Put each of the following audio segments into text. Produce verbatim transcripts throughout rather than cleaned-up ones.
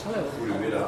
Goedemiddag.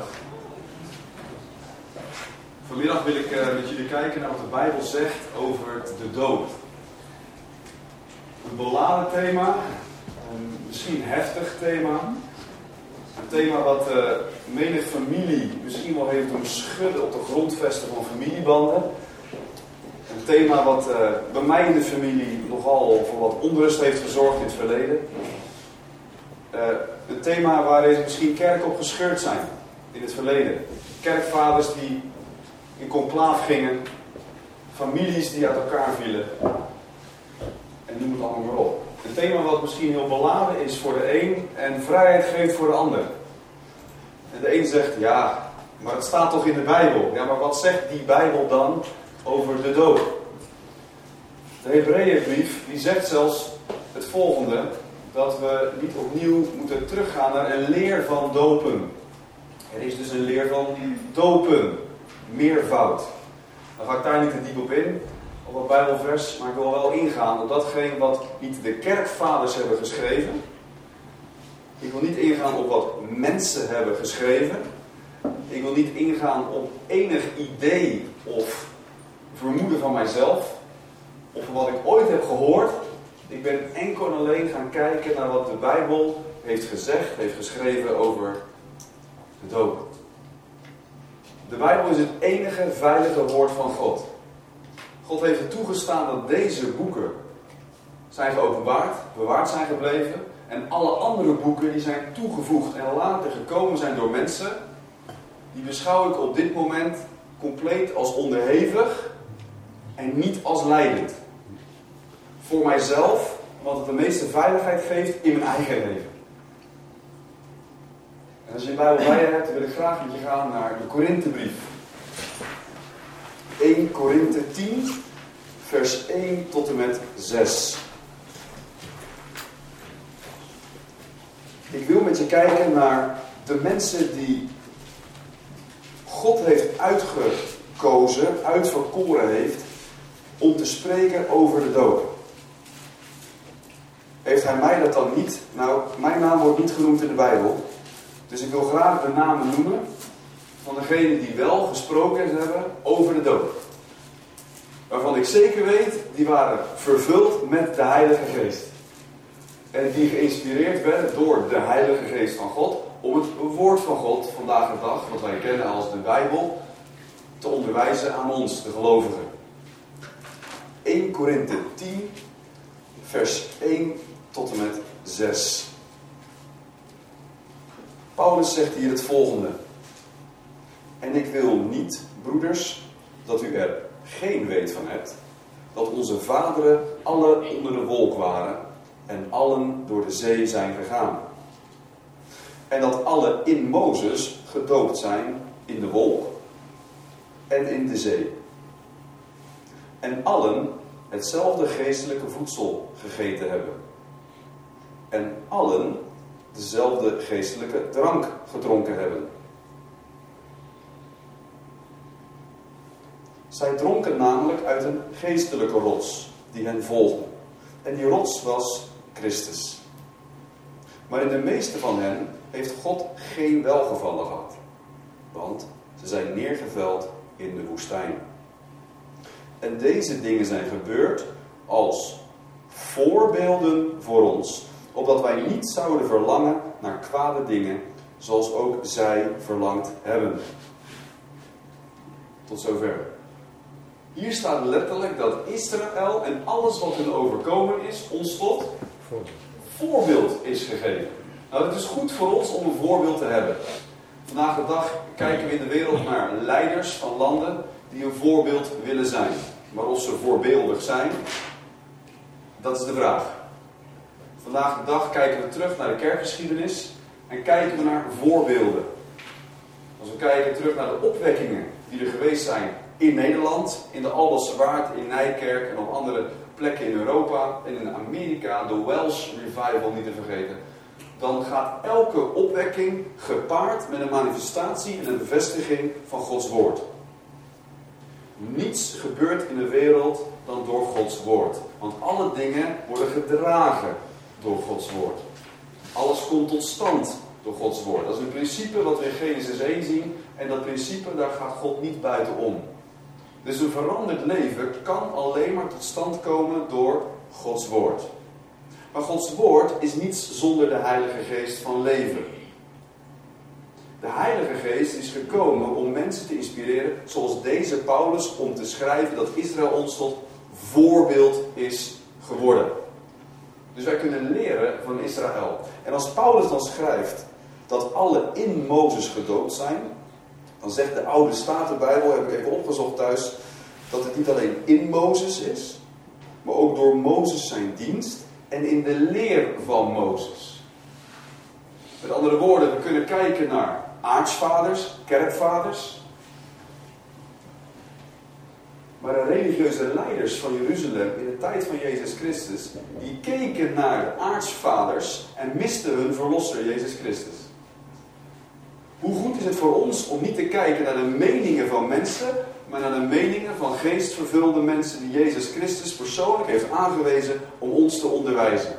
Vanmiddag wil ik uh, met jullie kijken naar wat de Bijbel zegt over de dood. Een beladen thema, een misschien heftig thema. Een thema wat uh, menig familie misschien wel heeft doen schudden op de grondvesten van familiebanden. Een thema wat uh, bij mij in de familie nogal voor wat onrust heeft gezorgd in het verleden. Uh, een thema waarin misschien kerken op gescheurd zijn in het verleden. Kerkvaders die in conclaaf gingen. Families die uit elkaar vielen. En noem het allemaal maar op. Een thema wat misschien heel beladen is voor de een en vrijheid geeft voor de ander. En de een zegt, ja, maar het staat toch in de Bijbel. Ja, maar wat zegt die Bijbel dan over de dood? De Hebreeënbrief die zegt zelfs het volgende. Dat we niet opnieuw moeten teruggaan naar een leer van dopen. Er is dus een leer van dopen. Meervoud. Dan ga ik daar niet te diep op in. Op wat Bijbelvers. Maar ik wil wel ingaan op datgene wat niet de kerkvaders hebben geschreven. Ik wil niet ingaan op wat mensen hebben geschreven. Ik wil niet ingaan op enig idee of vermoeden van mijzelf. Of wat ik ooit heb gehoord. Ik ben enkel en alleen gaan kijken naar wat de Bijbel heeft gezegd, heeft geschreven over de dood. De Bijbel is het enige veilige woord van God. God heeft er toegestaan dat deze boeken zijn geopenbaard, bewaard zijn gebleven. En alle andere boeken die zijn toegevoegd en later gekomen zijn door mensen. Die beschouw ik op dit moment compleet als onderhevig en niet als leidend. Voor mijzelf, want het de meeste veiligheid geeft in mijn eigen leven. En als je een Bijbel bij je hebt, wil ik graag met je gaan naar de Korinthebrief. eerste Korinthe tien, vers één tot en met zes. Ik wil met je kijken naar de mensen die God heeft uitgekozen, uitverkoren heeft, om te spreken over de dood. Heeft hij mij dat dan niet? Nou, mijn naam wordt niet genoemd in de Bijbel. Dus ik wil graag de namen noemen van degenen die wel gesproken hebben over de dood. Waarvan ik zeker weet, die waren vervuld met de Heilige Geest. En die geïnspireerd werden door de Heilige Geest van God om het woord van God vandaag de dag, wat wij kennen als de Bijbel, te onderwijzen aan ons, de gelovigen. eerste Korinthe tien, vers één tot en met zes. Paulus zegt hier het volgende. En ik wil niet, broeders, dat u er geen weet van hebt, dat onze vaderen alle onder de wolk waren en allen door de zee zijn gegaan. En dat alle in Mozes gedoopt zijn in de wolk en in de zee. En allen hetzelfde geestelijke voedsel gegeten hebben. En allen dezelfde geestelijke drank gedronken hebben. Zij dronken namelijk uit een geestelijke rots die hen volgde. En die rots was Christus. Maar in de meeste van hen heeft God geen welgevallen gehad. Want ze zijn neergeveld in de woestijn. En deze dingen zijn gebeurd als voorbeelden voor ons, opdat wij niet zouden verlangen naar kwade dingen, zoals ook zij verlangd hebben. Tot zover. Hier staat letterlijk dat Israël en alles wat hun overkomen is, ons tot voorbeeld is gegeven. Nou, het is goed voor ons om een voorbeeld te hebben. Vandaag de dag kijken we in de wereld naar leiders van landen die een voorbeeld willen zijn. Maar of ze voorbeeldig zijn, dat is de vraag. Vandaag de dag kijken we terug naar de kerkgeschiedenis en kijken we naar voorbeelden. Als we kijken terug naar de opwekkingen die er geweest zijn in Nederland, in de Alblasse Waard, in Nijkerk en op andere plekken in Europa en in Amerika, de Welsh Revival niet te vergeten. Dan gaat elke opwekking gepaard met een manifestatie en een bevestiging van Gods woord. Niets gebeurt in de wereld dan door Gods woord. Want alle dingen worden gedragen door Gods woord. Alles komt tot stand door Gods woord. Dat is een principe wat we in Genesis één zien. En dat principe, daar gaat God niet buitenom. Dus een veranderd leven kan alleen maar tot stand komen door Gods woord. Maar Gods woord is niets zonder de Heilige Geest van leven. De Heilige Geest is gekomen om mensen te inspireren, zoals deze Paulus, om te schrijven dat Israël ons tot voorbeeld is geworden. Dus wij kunnen leren van Israël. En als Paulus dan schrijft dat alle in Mozes gedoopt zijn, dan zegt de oude Statenbijbel, heb ik even opgezocht thuis, dat het niet alleen in Mozes is, maar ook door Mozes zijn dienst en in de leer van Mozes. Met andere woorden, we kunnen kijken naar aartsvaders, kerkvaders. Maar de religieuze leiders van Jeruzalem in de tijd van Jezus Christus, die keken naar de aartsvaders en misten hun verlosser Jezus Christus. Hoe goed is het voor ons om niet te kijken naar de meningen van mensen, maar naar de meningen van geestvervulde mensen die Jezus Christus persoonlijk heeft aangewezen om ons te onderwijzen.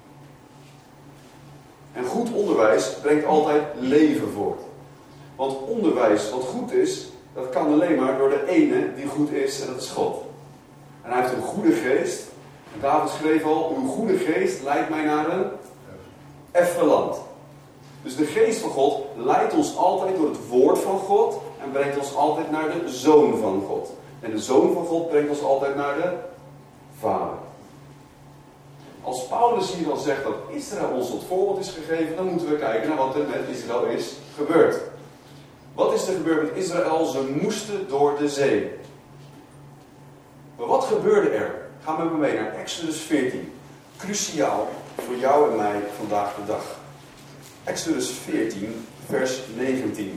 En goed onderwijs brengt altijd leven voort. Want onderwijs wat goed is, dat kan alleen maar door de ene die goed is, en dat is God. En hij heeft een goede geest. En David schreef al, uw goede geest leidt mij naar een effen land. Dus de geest van God leidt ons altijd door het woord van God en brengt ons altijd naar de Zoon van God. En de Zoon van God brengt ons altijd naar de Vader. Als Paulus hier dan zegt dat Israël ons tot voorbeeld is gegeven, dan moeten we kijken naar wat er met Israël is gebeurd. Wat is er gebeurd met Israël? Ze moesten door de zee. Maar wat gebeurde er? Ga met me mee naar Exodus veertien. Cruciaal voor jou en mij vandaag de dag. Exodus veertien, vers negentien.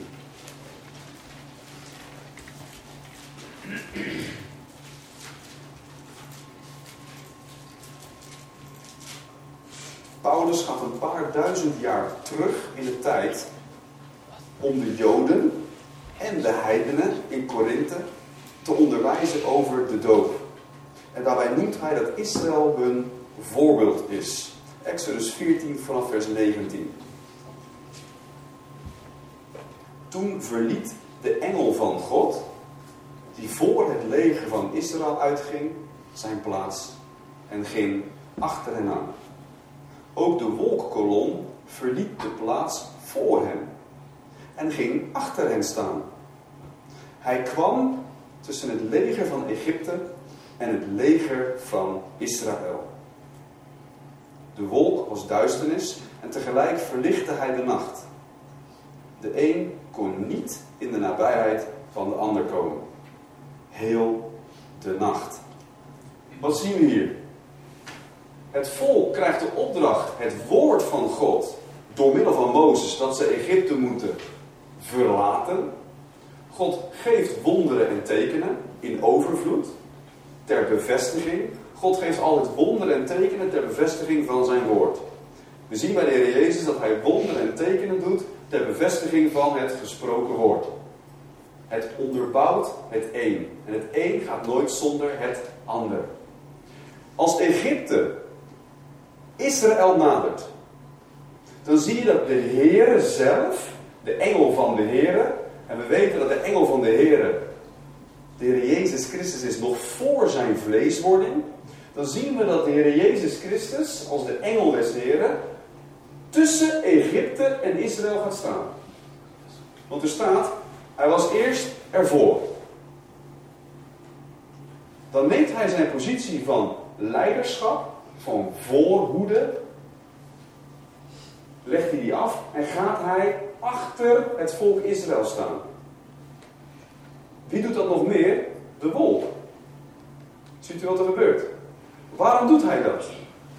Paulus gaat een paar duizend jaar terug in de tijd om de Joden en de heidenen in Korinthe te onderwijzen over de doop. En daarbij noemt hij dat Israël hun voorbeeld is. Exodus veertien vanaf vers negentien. Toen verliet de engel van God, die voor het leger van Israël uitging, zijn plaats en ging achter hen aan. Ook de wolkkolom verliet de plaats voor hem en ging achter hen staan. Hij kwam tussen het leger van Egypte en het leger van Israël. De wolk was duisternis en tegelijk verlichtte hij de nacht. De een kon niet in de nabijheid van de ander komen. Heel de nacht. Wat zien we hier? Het volk krijgt de opdracht, het woord van God, door middel van Mozes, dat ze Egypte moeten verlaten. God geeft wonderen en tekenen in overvloed, ter bevestiging. God geeft altijd wonderen en tekenen ter bevestiging van zijn woord. We zien bij de Heer Jezus dat hij wonderen en tekenen doet ter bevestiging van het gesproken woord. Het onderbouwt het een. En het een gaat nooit zonder het ander. Als Egypte Israël nadert, dan zie je dat de Heere zelf, de engel van de Heere, en we weten dat de engel van de Heere, de Heer Jezus Christus is nog voor zijn vleeswording, dan zien we dat de Heer Jezus Christus, als de engel des Heeren, tussen Egypte en Israël gaat staan. Want er staat, hij was eerst ervoor. Dan neemt hij zijn positie van leiderschap, van voorhoede, legt hij die af en gaat hij achter het volk Israël staan. Wie doet dat nog meer? De wolk. Ziet u wat er gebeurt? Waarom doet hij dat?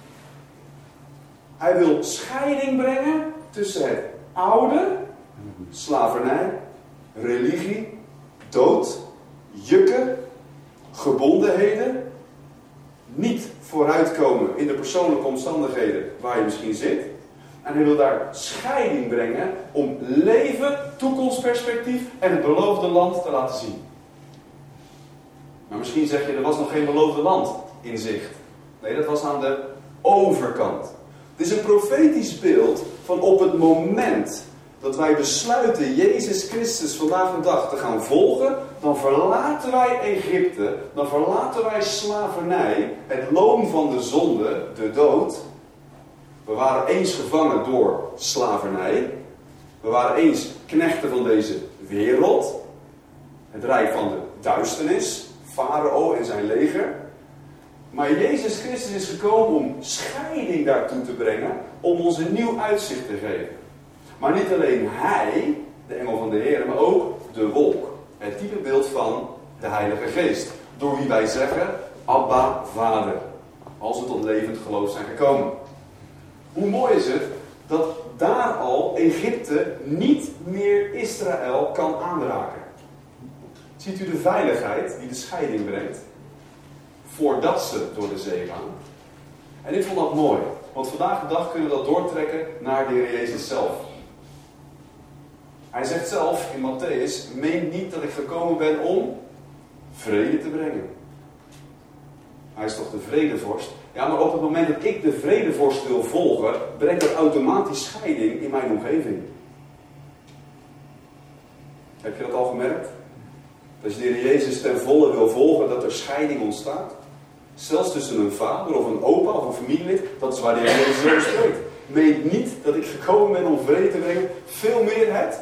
Hij wil scheiding brengen tussen het oude, slavernij, religie, dood, jukken, gebondenheden, niet vooruitkomen in de persoonlijke omstandigheden waar je misschien zit. En hij wil daar scheiding brengen om leven, toekomstperspectief en het beloofde land te laten zien. Maar misschien zeg je, er was nog geen beloofde land in zicht. Nee, dat was aan de overkant. Dit is een profetisch beeld van op het moment dat wij besluiten Jezus Christus vandaag de dag te gaan volgen, dan verlaten wij Egypte, dan verlaten wij slavernij, het loon van de zonde, de dood. We waren eens gevangen door slavernij. We waren eens knechten van deze wereld. Het rijk van de duisternis, Farao en zijn leger. Maar Jezus Christus is gekomen om scheiding daartoe te brengen, om ons een nieuw uitzicht te geven. Maar niet alleen hij, de engel van de Heer, maar ook de wolk. Het typebeeld van de Heilige Geest. Door wie wij zeggen, Abba, Vader. Als we tot levend geloof zijn gekomen. Hoe mooi is het dat daar al Egypte niet meer Israël kan aanraken. Ziet u de veiligheid die de scheiding brengt? Voordat ze door de zee gaan. En ik vond dat mooi. Want vandaag de dag kunnen we dat doortrekken naar de Heer Jezus zelf. Hij zegt zelf in Matthäus, meen niet dat ik gekomen ben om vrede te brengen. Hij is toch de vredevorst? Ja, maar op het moment dat ik de vredevorst wil volgen, brengt dat automatisch scheiding in mijn omgeving. Heb je dat al gemerkt? Als je de Heer Jezus ten volle wil volgen, dat er scheiding ontstaat. Zelfs tussen een vader of een opa of een familielid, dat is waar de Heer Jezus over spreekt. Meen niet dat ik gekomen ben om vrede te brengen, veel meer het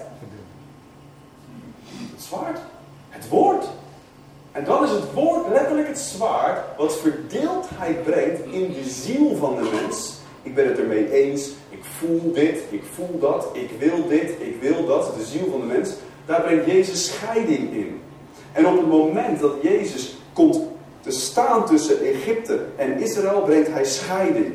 Het zwaard. Het woord. En dan is het woord letterlijk het zwaard wat verdeeldheid brengt in de ziel van de mens. Ik ben het ermee eens. Ik voel dit. Ik voel dat. Ik wil dit. Ik wil dat. De ziel van de mens. Daar brengt Jezus scheiding in. En op het moment dat Jezus komt te staan tussen Egypte en Israël, brengt hij scheiding.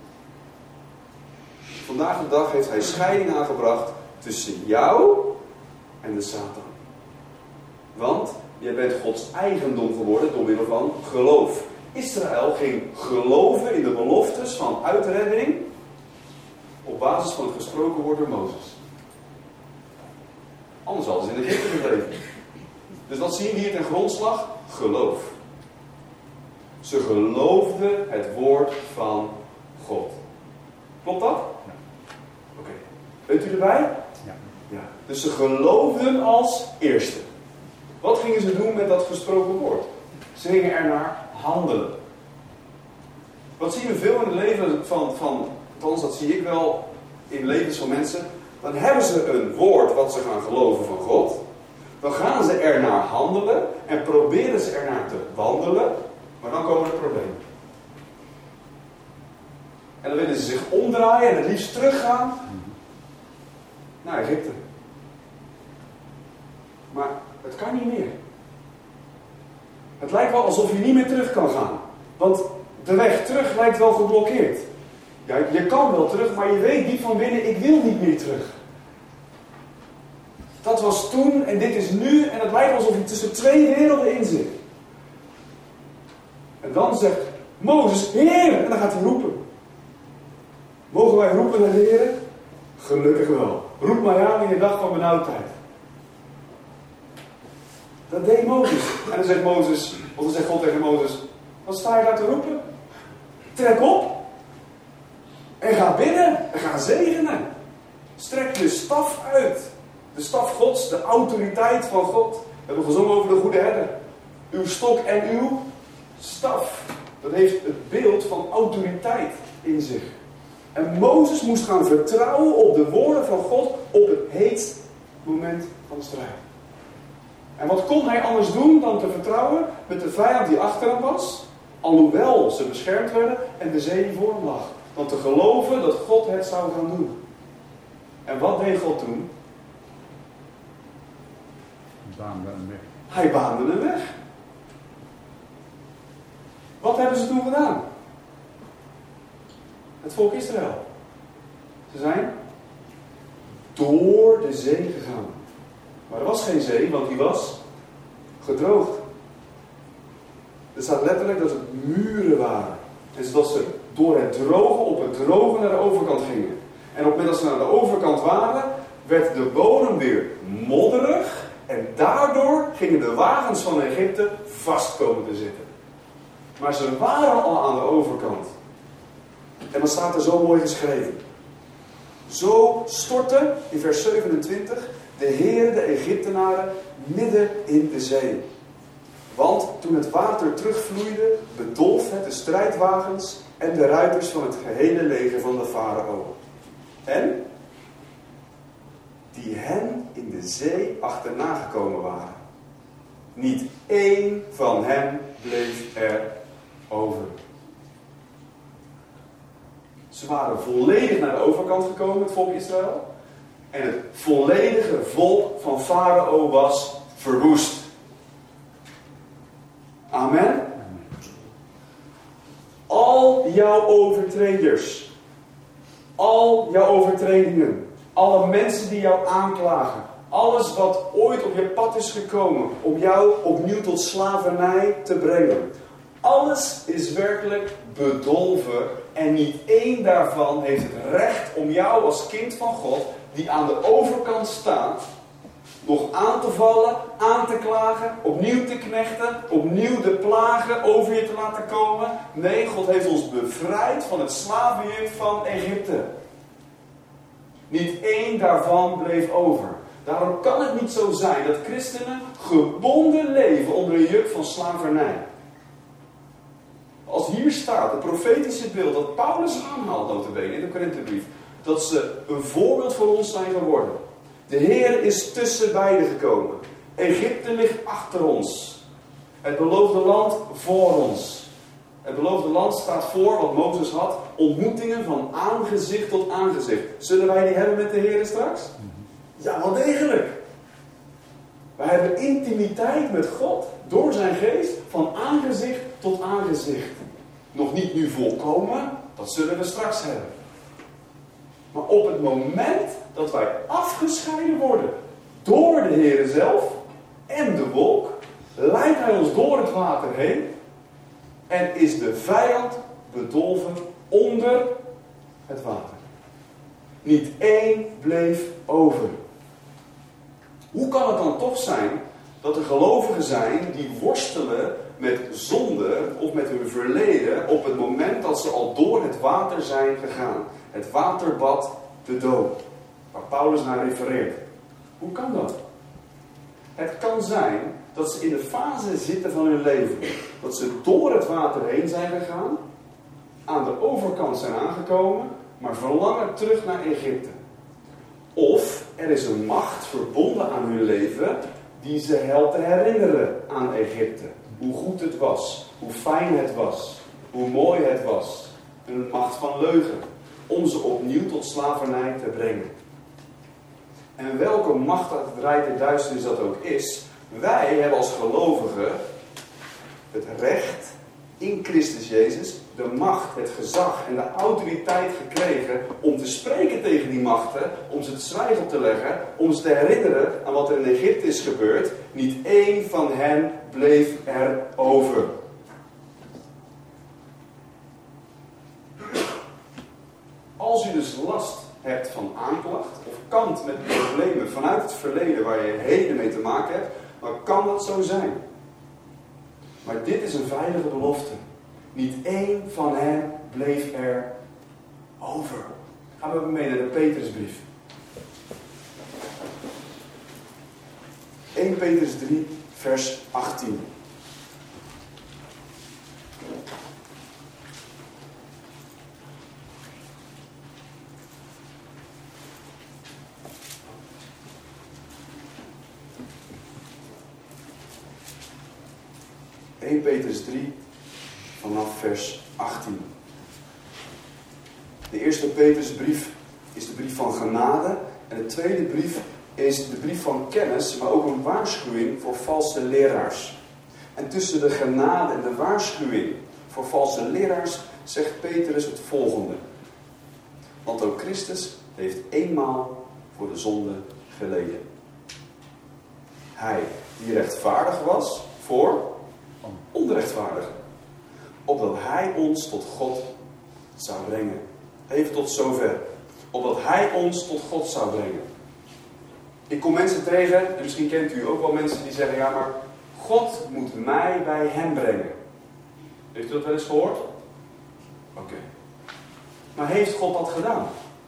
Vandaag de dag heeft hij scheiding aangebracht tussen jou en de Satan. Want jij bent Gods eigendom geworden door middel van geloof. Israël ging geloven in de beloftes van uitredding op basis van het gesproken woord door Mozes. Anders hadden ze in Egypte gebleven. Dus wat zien we hier ten grondslag? Geloof. Ze geloofden het woord van God. Klopt dat? Ja. Oké. Okay. Bent u erbij? Ja. Ja. Dus ze geloofden als eerste. Wat gingen ze doen met dat gesproken woord? Ze gingen er naar handelen. Wat zien we veel in het leven van, van althans dat zie ik wel in levens van mensen. Dan hebben ze een woord wat ze gaan geloven van God. Dan gaan ze er naar handelen en proberen ze er naar te wandelen. Maar dan komen er problemen. En dan willen ze zich omdraaien en het liefst teruggaan naar Egypte. Maar het kan niet meer. Het lijkt wel alsof je niet meer terug kan gaan. Want de weg terug lijkt wel geblokkeerd. Ja, je kan wel terug, maar je weet diep van binnen, ik wil niet meer terug. Dat was toen en dit is nu en het lijkt alsof je tussen twee werelden in zit. En dan zegt Mozes, Heer, en dan gaat hij roepen. Mogen wij roepen naar de Heer? Gelukkig wel. Roep mij aan in je dag van benauwdheid. Dat deed Mozes. En dan zegt Mozes, of dan zegt God tegen Mozes, wat sta je daar te roepen? Trek op. En ga binnen. En ga zegenen. Strek je staf uit. De staf Gods, de autoriteit van God. We hebben gezongen over de goede herder. Uw stok en uw staf. Dat heeft het beeld van autoriteit in zich. En Mozes moest gaan vertrouwen op de woorden van God op het heetst moment van de strijd. En wat kon hij anders doen dan te vertrouwen met de vijand die achter hem was, alhoewel ze beschermd werden en de zee die voor hem lag. Dan te geloven dat God het zou gaan doen. En wat deed God toen? Baande een weg. Hij baande een weg. Wat hebben ze toen gedaan? Het volk Israël. Ze zijn door de zee gegaan. Maar er was geen zee, want die was gedroogd. Er staat letterlijk dat het muren waren. En zodat ze door het drogen op het drogen naar de overkant gingen. En op het moment dat ze naar de overkant waren, werd de bodem weer modderig. En daardoor gingen de wagens van Egypte vast komen te zitten. Maar ze waren al aan de overkant. En dan staat er zo mooi geschreven. Zo stortte, in vers zevenentwintig, de Heer de Egyptenaren midden in de zee. Want toen het water terugvloeide, bedolf het de strijdwagens en de ruiters van het gehele leger van de farao. En die hen in de zee achterna gekomen waren. Niet één van hen bleef er over. Ze waren volledig naar de overkant gekomen, het volk Israël. En het volledige volk van Farao was verwoest. Amen. Al jouw overtreders, al jouw overtredingen, alle mensen die jou aanklagen, alles wat ooit op je pad is gekomen om jou opnieuw tot slavernij te brengen. Alles is werkelijk bedolven en niet één daarvan heeft het recht om jou als kind van God, die aan de overkant staat, nog aan te vallen, aan te klagen, opnieuw te knechten, opnieuw de plagen over je te laten komen. Nee, God heeft ons bevrijd van het slavenjuk van Egypte. Niet één daarvan bleef over. Daarom kan het niet zo zijn dat christenen gebonden leven onder een juk van slavernij. Als hier staat, het profetische beeld dat Paulus aanhaalt, nota bene, in de Korinthebrief, dat ze een voorbeeld voor ons zijn geworden. De Heer is tussen beiden gekomen. Egypte ligt achter ons. Het beloofde land voor ons. Het beloofde land staat voor wat Mozes had. Ontmoetingen van aangezicht tot aangezicht. Zullen wij die hebben met de Heer straks? Ja, wel degelijk. Wij hebben intimiteit met God door zijn geest van aangezicht tot aangezicht. Nog niet nu volkomen, dat zullen we straks hebben. Maar op het moment dat wij afgescheiden worden door de Heer zelf en de wolk, leidt hij ons door het water heen en is de vijand bedolven onder het water. Niet één bleef over. Hoe kan het dan toch zijn dat er gelovigen zijn die worstelen met zonde of met hun verleden op het moment dat ze al door het water zijn gegaan? Het waterbad, de dood, waar Paulus naar refereert. Hoe kan dat? Het kan zijn dat ze in de fase zitten van hun leven, dat ze door het water heen zijn gegaan, aan de overkant zijn aangekomen, maar verlangen terug naar Egypte. Of er is een macht verbonden aan hun leven die ze helpt te herinneren aan Egypte. Hoe goed het was, hoe fijn het was, hoe mooi het was. Een macht van leugen, om ze opnieuw tot slavernij te brengen. En welke macht uit het rijk der duisternis dat ook is, wij hebben als gelovigen het recht in Christus Jezus, de macht, het gezag en de autoriteit gekregen om te spreken tegen die machten, om ze te zwijgen op te leggen, om ze te herinneren aan wat er in Egypte is gebeurd. Niet één van hen bleef er over. Als u dus last hebt van aanklacht of kampt met problemen vanuit het verleden waar je heden mee te maken hebt, dan kan dat zo zijn. Maar dit is een veilige belofte. Niet één van hen bleef er over. Gaan we mee naar de Petrusbrief. eerste Petrus drie, vers achttien. eerste Petrus drie, vanaf vers achttien. De eerste Petrusbrief is de brief van genade. En de tweede brief is de brief van kennis, maar ook een waarschuwing voor valse leraars. En tussen de genade en de waarschuwing voor valse leraars zegt Petrus het volgende. Want ook Christus heeft eenmaal voor de zonde geleden. Hij die rechtvaardig was voor onrechtvaardigen, opdat hij ons tot God zou brengen. Even tot zover. Opdat hij ons tot God zou brengen. Ik kom mensen tegen, en misschien kent u ook wel mensen die zeggen, ja maar God moet mij bij hem brengen. Heeft u dat wel eens gehoord? Oké. Okay. Maar heeft God dat gedaan?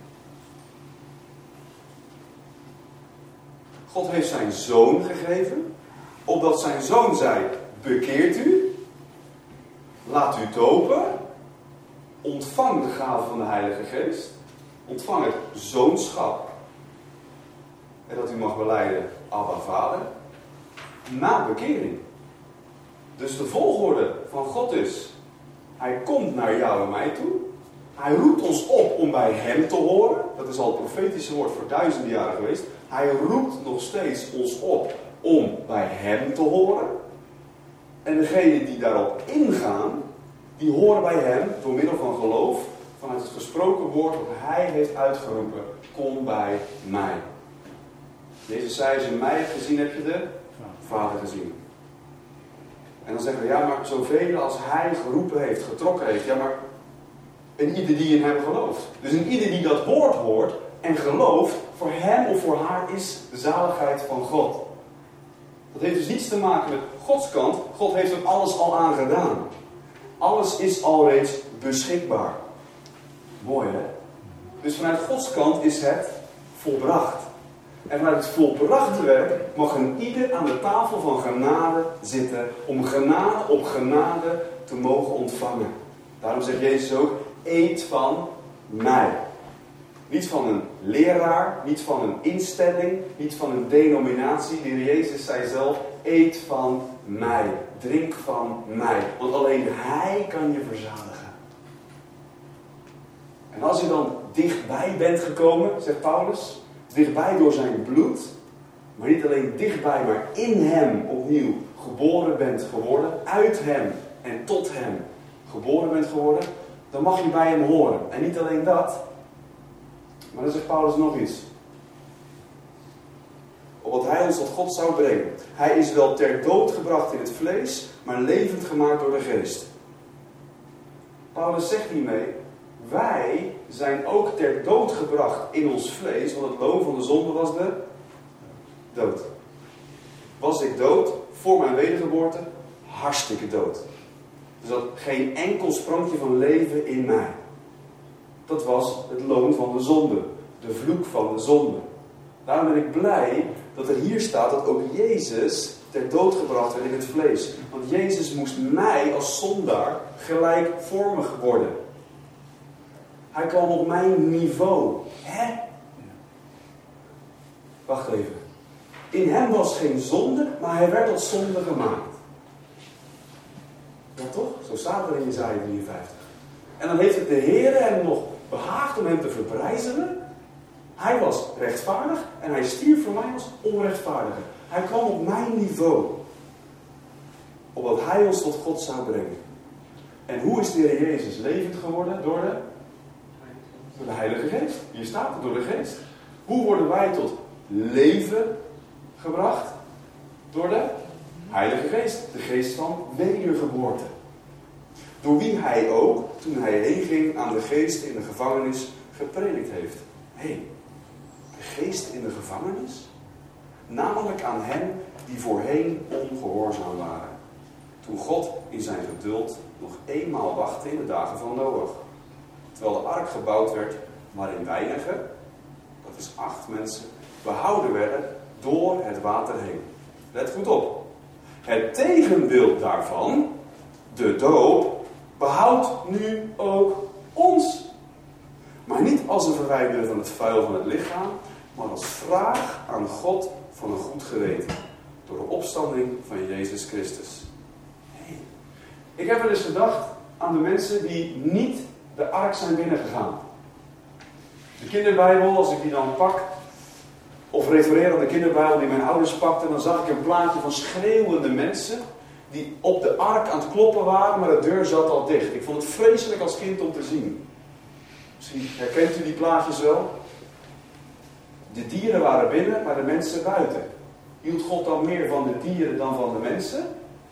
God heeft zijn zoon gegeven, opdat zijn zoon zei, bekeert u, laat u dopen, ontvang de gave van de Heilige Geest, ontvang het zoonschap, en dat u mag belijden, Abba Vader, na bekering. Dus de volgorde van God is, hij komt naar jou en mij toe, hij roept ons op om bij hem te horen, dat is al het profetische woord voor duizenden jaren geweest, hij roept nog steeds ons op om bij hem te horen. En degenen die daarop ingaan, die horen bij hem door middel van geloof, vanuit het gesproken woord dat hij heeft uitgeroepen, kom bij mij. Jezus zei, als je mij hebt gezien, heb je de Vader gezien. En dan zeggen we, ja, maar zoveel als hij geroepen heeft, getrokken heeft, ja, maar en ieder die in hem gelooft. Dus in ieder die dat woord hoort en gelooft, voor hem of voor haar is de zaligheid van God. Dat heeft dus niets te maken met Gods kant. God heeft er alles al aan gedaan. Alles is al reeds beschikbaar. Mooi, hè? Dus vanuit Gods kant is het volbracht. En vanuit het volbrachte werk mag een ieder aan de tafel van genade zitten om genade op genade te mogen ontvangen. Daarom zegt Jezus ook, eet van mij. Niet van een leraar, niet van een instelling, niet van een denominatie. De Heer Jezus zei zelf, eet van mij, drink van mij. Want alleen Hij kan je verzadigen. En als je dan dichtbij bent gekomen, zegt Paulus, dichtbij door zijn bloed, maar niet alleen dichtbij, maar in hem opnieuw geboren bent geworden, uit hem en tot hem geboren bent geworden, dan mag je bij hem horen. En niet alleen dat, maar dan zegt Paulus nog iets. Opdat hij ons tot God zou brengen. Hij is wel ter dood gebracht in het vlees, maar levend gemaakt door de geest. Paulus zegt hiermee, wij zijn ook ter dood gebracht in ons vlees, want het loon van de zonde was de dood. Was ik dood voor mijn wedergeboorte? Hartstikke dood. Dus dat geen enkel sprankje van leven in mij. Dat was het loon van de zonde. De vloek van de zonde. Daarom ben ik blij dat er hier staat dat ook Jezus ter dood gebracht werd in het vlees. Want Jezus moest mij als zondaar gelijkvormig worden. Hij kwam op mijn niveau. Hè? Wacht even. In hem was geen zonde, maar hij werd als zonde gemaakt. Ja toch? Zo staat er in Jesaja drieënvijftig. En dan heeft het de Heer hem nog behaagd om hem te verbrijzelen. Hij was rechtvaardig en hij stierf voor mij als onrechtvaardige. Hij kwam op mijn niveau. Opdat hij ons tot God zou brengen. En hoe is de Heer Jezus levend geworden? Door de, door de Heilige Geest. Hier staat het, door de Geest. Hoe worden wij tot leven gebracht? Door de Heilige Geest. De geest van wedergeboorte. Door wie hij ook, toen hij heen ging, aan de geest in de gevangenis gepredikt heeft. Hé, hey, de geest in de gevangenis? Namelijk aan hen die voorheen ongehoorzaam waren. Toen God in zijn geduld nog eenmaal wachtte in de dagen van Noach. Terwijl de ark gebouwd werd, waarin weinigen, dat is acht mensen, behouden werden door het water heen. Let goed op. Het tegenbeeld daarvan, de doop, behoudt nu ook ons. Maar niet als een verwijderen van het vuil van het lichaam, maar als vraag aan God van een goed geweten. Door de opstanding van Jezus Christus. Hey. Ik heb wel eens gedacht aan de mensen die niet de ark zijn binnengegaan. De kinderbijbel, als ik die dan pak, of refereer aan de kinderbijbel die mijn ouders pakten, dan zag ik een plaatje van schreeuwende mensen die op de ark aan het kloppen waren, maar de deur zat al dicht. Ik vond het vreselijk als kind om te zien. Misschien herkent u die plaatjes wel. De dieren waren binnen, maar de mensen buiten. Hield God dan meer van de dieren dan van de mensen?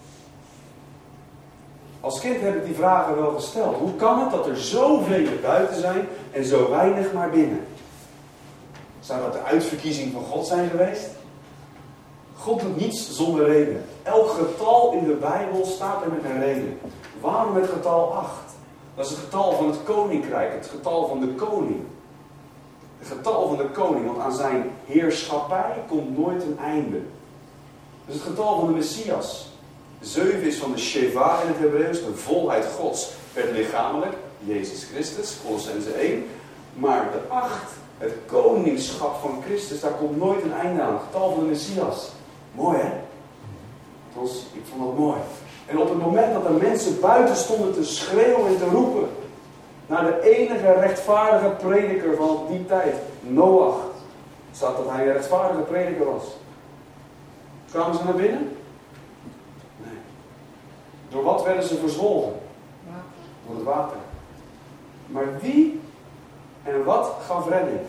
Als kind heb ik die vragen wel gesteld. Hoe kan het dat er zoveel buiten zijn en zo weinig maar binnen? Zou dat de uitverkiezing van God zijn geweest? God doet niets zonder reden. Elk getal in de Bijbel staat er met een reden. Waarom het getal acht? Dat is het getal van het koninkrijk, het getal van de koning. Het getal van de koning, want aan zijn heerschappij komt nooit een einde. Dat is het getal van de Messias. Zeven is van de Sheva in het Hebreeuws, de volheid Gods, werd lichamelijk, Jezus Christus, Colossenzen één. Maar de acht, het koningschap van Christus, daar komt nooit een einde aan. Het getal van de Messias. Mooi hè? Dus ik vond dat mooi. En op het moment dat er mensen buiten stonden te schreeuwen en te roepen naar de enige rechtvaardige prediker van die tijd, Noach, staat dat hij een rechtvaardige prediker was. Kwamen ze naar binnen? Nee. Door wat werden ze verzwolgen? Door het water. Maar wie en wat gaf redding?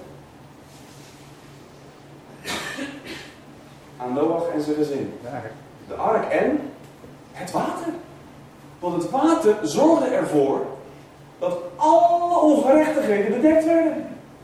Aan Noach en zijn gezin. De ark en het water. Want het water zorgde ervoor dat alle ongerechtigheden bedekt werden.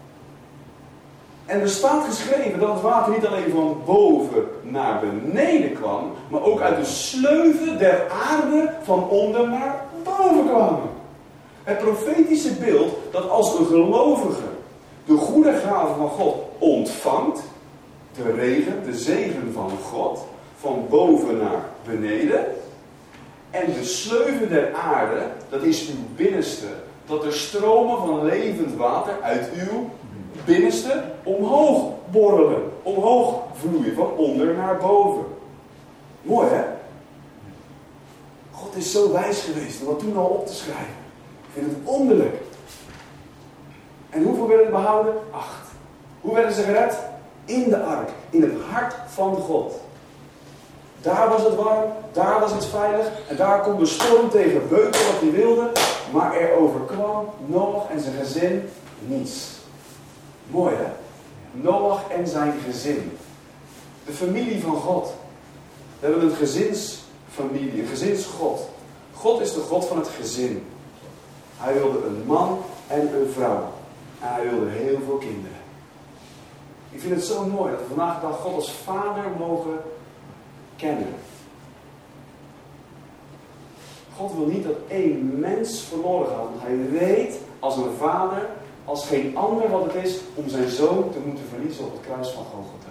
En er staat geschreven dat het water niet alleen van boven naar beneden kwam, maar ook uit de sleuven der aarde van onder naar boven kwamen. Het profetische beeld dat als een gelovige de goede gave van God ontvangt, de regen, de zegen van God, van boven naar beneden, en de sleuven der aarde, dat is uw binnenste, dat er stromen van levend water uit uw binnenste omhoog borrelen, omhoog vloeien, van onder naar boven. Mooi hè? God is zo wijs geweest om dat toen al op te schrijven. Ik vind het wonderlijk. En hoeveel werden er behouden? Acht. Hoe werden ze gered? In de ark, in het hart van God. Daar was het warm, daar was het veilig. En daar kon de storm tegen beuken wat hij wilde. Maar er overkwam Noach en zijn gezin niets. Mooi hè? Noach en zijn gezin. De familie van God. We hebben een gezinsfamilie, een gezinsgod. God is de God van het gezin. Hij wilde een man en een vrouw. En hij wilde heel veel kinderen. Ik vind het zo mooi dat we vandaag de dag God als vader mogen kennen. God wil niet dat één mens verloren gaat. Want hij weet als een vader, als geen ander wat het is, om zijn zoon te moeten verliezen op het kruis van Golgotha.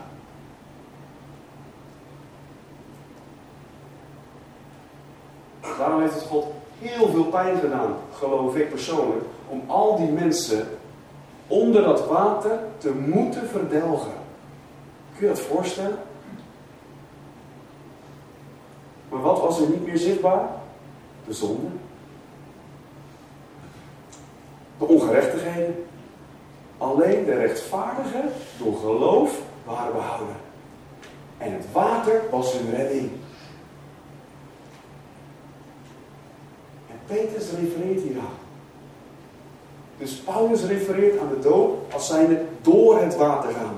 Daarom heeft het God heel veel pijn gedaan, geloof ik persoonlijk, om al die mensen onder dat water te moeten verdelgen. Kun je dat voorstellen? Maar wat was er niet meer zichtbaar? De zonde. De ongerechtigheden. Alleen de rechtvaardigen door geloof waren behouden. En het water was hun redding. En Petrus refereert hier aan. Dus Paulus refereert aan de doop als zijnde door het water gaande.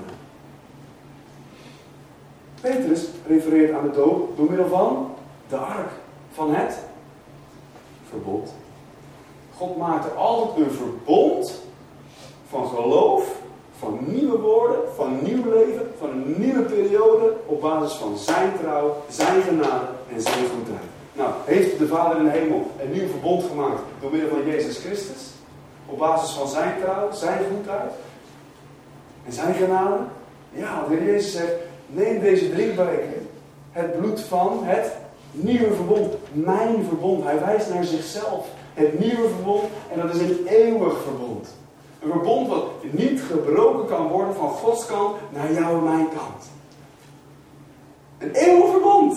Petrus refereert aan de doop door middel van de ark, van het verbond. God maakte altijd een verbond van geloof, van nieuwe woorden, van nieuw leven, van een nieuwe periode op basis van zijn trouw, zijn genade en zijn goedheid. Nou, heeft de Vader in de hemel een nieuw verbond gemaakt door middel van Jezus Christus? Op basis van zijn trouw, zijn goedheid en zijn genade? Ja, want de Heer Jezus zegt, neem deze drinkbeker, het bloed van het nieuwe verbond, mijn verbond. Hij wijst naar zichzelf. Het nieuwe verbond, en dat is een eeuwig verbond. Een verbond wat niet gebroken kan worden van Gods kant naar jou en mijn kant. Een eeuwig verbond.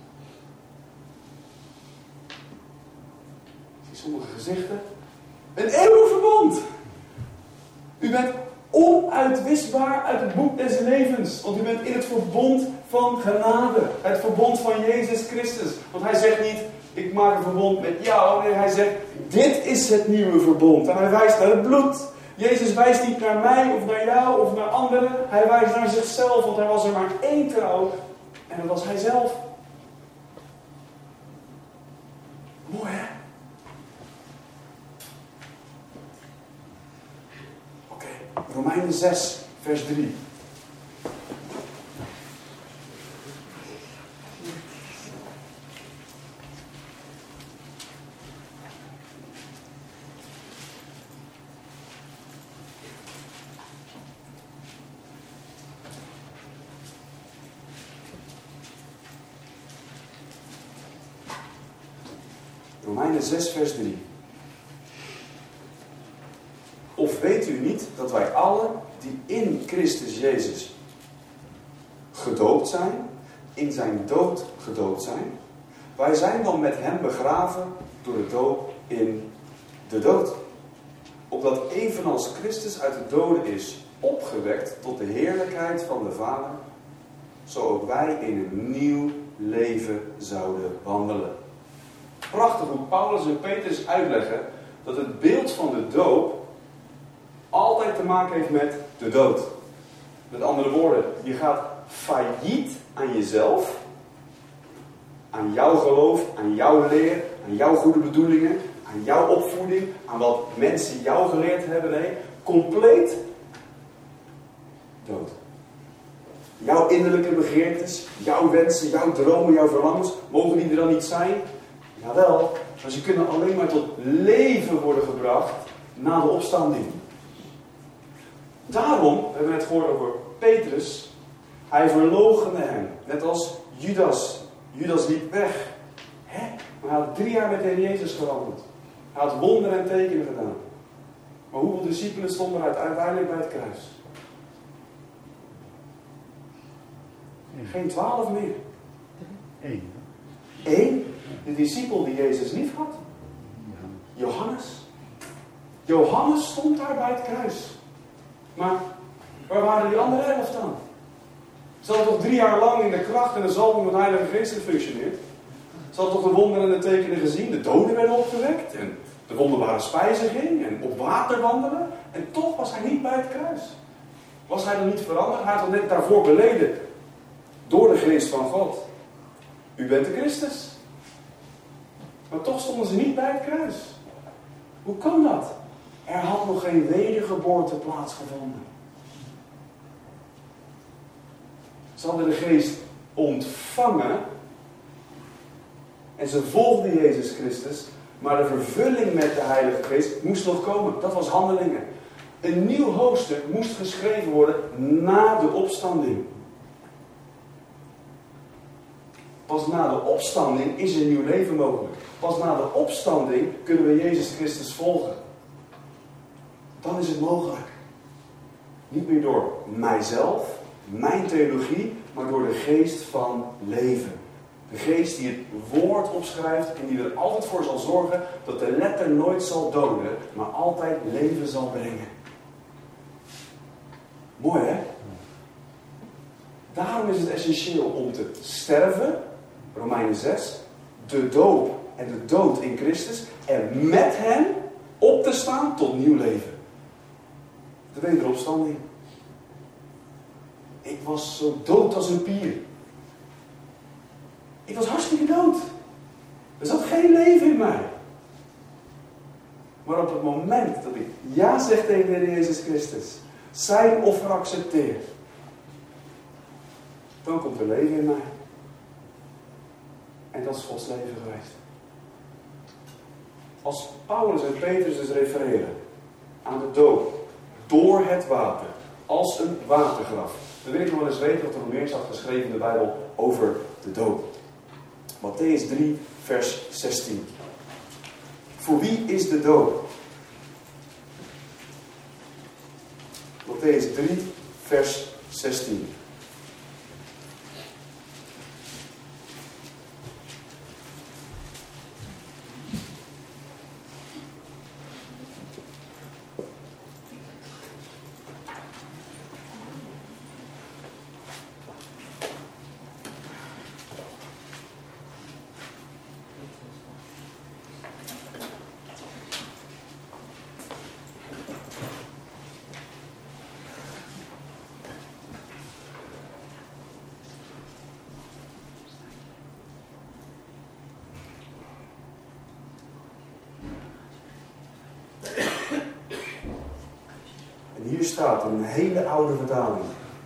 Ik zie sommige gezichten. Een eeuwig verbond. U bent onuitwisbaar uit het boek des levens. Want u bent in het verbond van genade. Het verbond van Jezus Christus. Want hij zegt niet, ik maak een verbond met jou. Nee, hij zegt, dit is het nieuwe verbond. En hij wijst naar het bloed. Jezus wijst niet naar mij of naar jou of naar anderen. Hij wijst naar zichzelf. Want hij was er maar één trouw. En dat was hij zelf. Mooi hè? Oké, Romeinen zes, vers drie. Romeinen zes vers drie. Of weet u niet dat wij allen die in Christus Jezus gedoopt zijn, in zijn dood gedoopt zijn, wij zijn dan met hem begraven door de doop in de dood. Opdat evenals Christus uit de doden is opgewekt tot de heerlijkheid van de Vader, zo ook wij in een nieuw leven zouden wandelen. Prachtig hoe Paulus en Petrus uitleggen dat het beeld van de doop altijd te maken heeft met de dood. Met andere woorden, je gaat failliet aan jezelf, aan jouw geloof, aan jouw leer, aan jouw goede bedoelingen, aan jouw opvoeding, aan wat mensen jou geleerd hebben. Nee, compleet dood. Jouw innerlijke begeertes, jouw wensen, jouw dromen, jouw verlangens, mogen die er dan niet zijn? Jawel, maar ze kunnen alleen maar tot leven worden gebracht na de opstanding. Daarom, we hebben het gehoord over Petrus, hij verloochende hem, net als Judas. Judas liep weg. Hè? Maar hij had drie jaar met de Heer Jezus gewandeld. Hij had wonderen en tekenen gedaan. Maar hoeveel discipelen stonden er uiteindelijk bij het kruis? Geen twaalf meer. Eén. Eén? De discipel die Jezus lief had. Johannes. Johannes stond daar bij het kruis. Maar waar waren die andere elf dan? Ze hadden toch drie jaar lang in de kracht en de zalving van de Heilige Geest gefunctioneerd? Ze hadden toch de wonderen en de tekenen gezien? De doden werden opgewekt. En de wonderbare spijziging. En op water wandelen. En toch was hij niet bij het kruis. Was hij dan niet veranderd? Hij had al net daarvoor beleden. Door de geest van God. U bent de Christus. Maar toch stonden ze niet bij het kruis. Hoe kan dat? Er had nog geen wedergeboorte plaatsgevonden. Ze hadden de geest ontvangen. En ze volgden Jezus Christus. Maar de vervulling met de Heilige Geest moest nog komen. Dat was Handelingen. Een nieuw hoofdstuk moest geschreven worden na de opstanding. Pas na de opstanding is een nieuw leven mogelijk. Pas na de opstanding kunnen we Jezus Christus volgen. Dan is het mogelijk. Niet meer door mijzelf, mijn theologie, maar door de geest van leven. De geest die het woord opschrijft en die er altijd voor zal zorgen dat de letter nooit zal doden, maar altijd leven zal brengen. Mooi hè? Daarom is het essentieel om te sterven, Romeinen zes, de doop en de dood in Christus, en met hem op te staan tot nieuw leven. De wederopstanding. Ik was zo dood als een pier. Ik was hartstikke dood. Er zat geen leven in mij. Maar op het moment dat ik ja zeg tegen de Heer Jezus Christus, zijn offer accepteer, dan komt er leven in mij. En dat is Gods leven geweest. Als Paulus en Petrus dus refereren aan de doop door het water, als een watergraf, dan wil ik nog wel eens weten wat er nog meer staat geschreven in de Bijbel over de doop. Mattheüs drie, vers zestien. Voor wie is de doop? Mattheüs drie, vers zestien. Hier staat in een hele oude vertaling.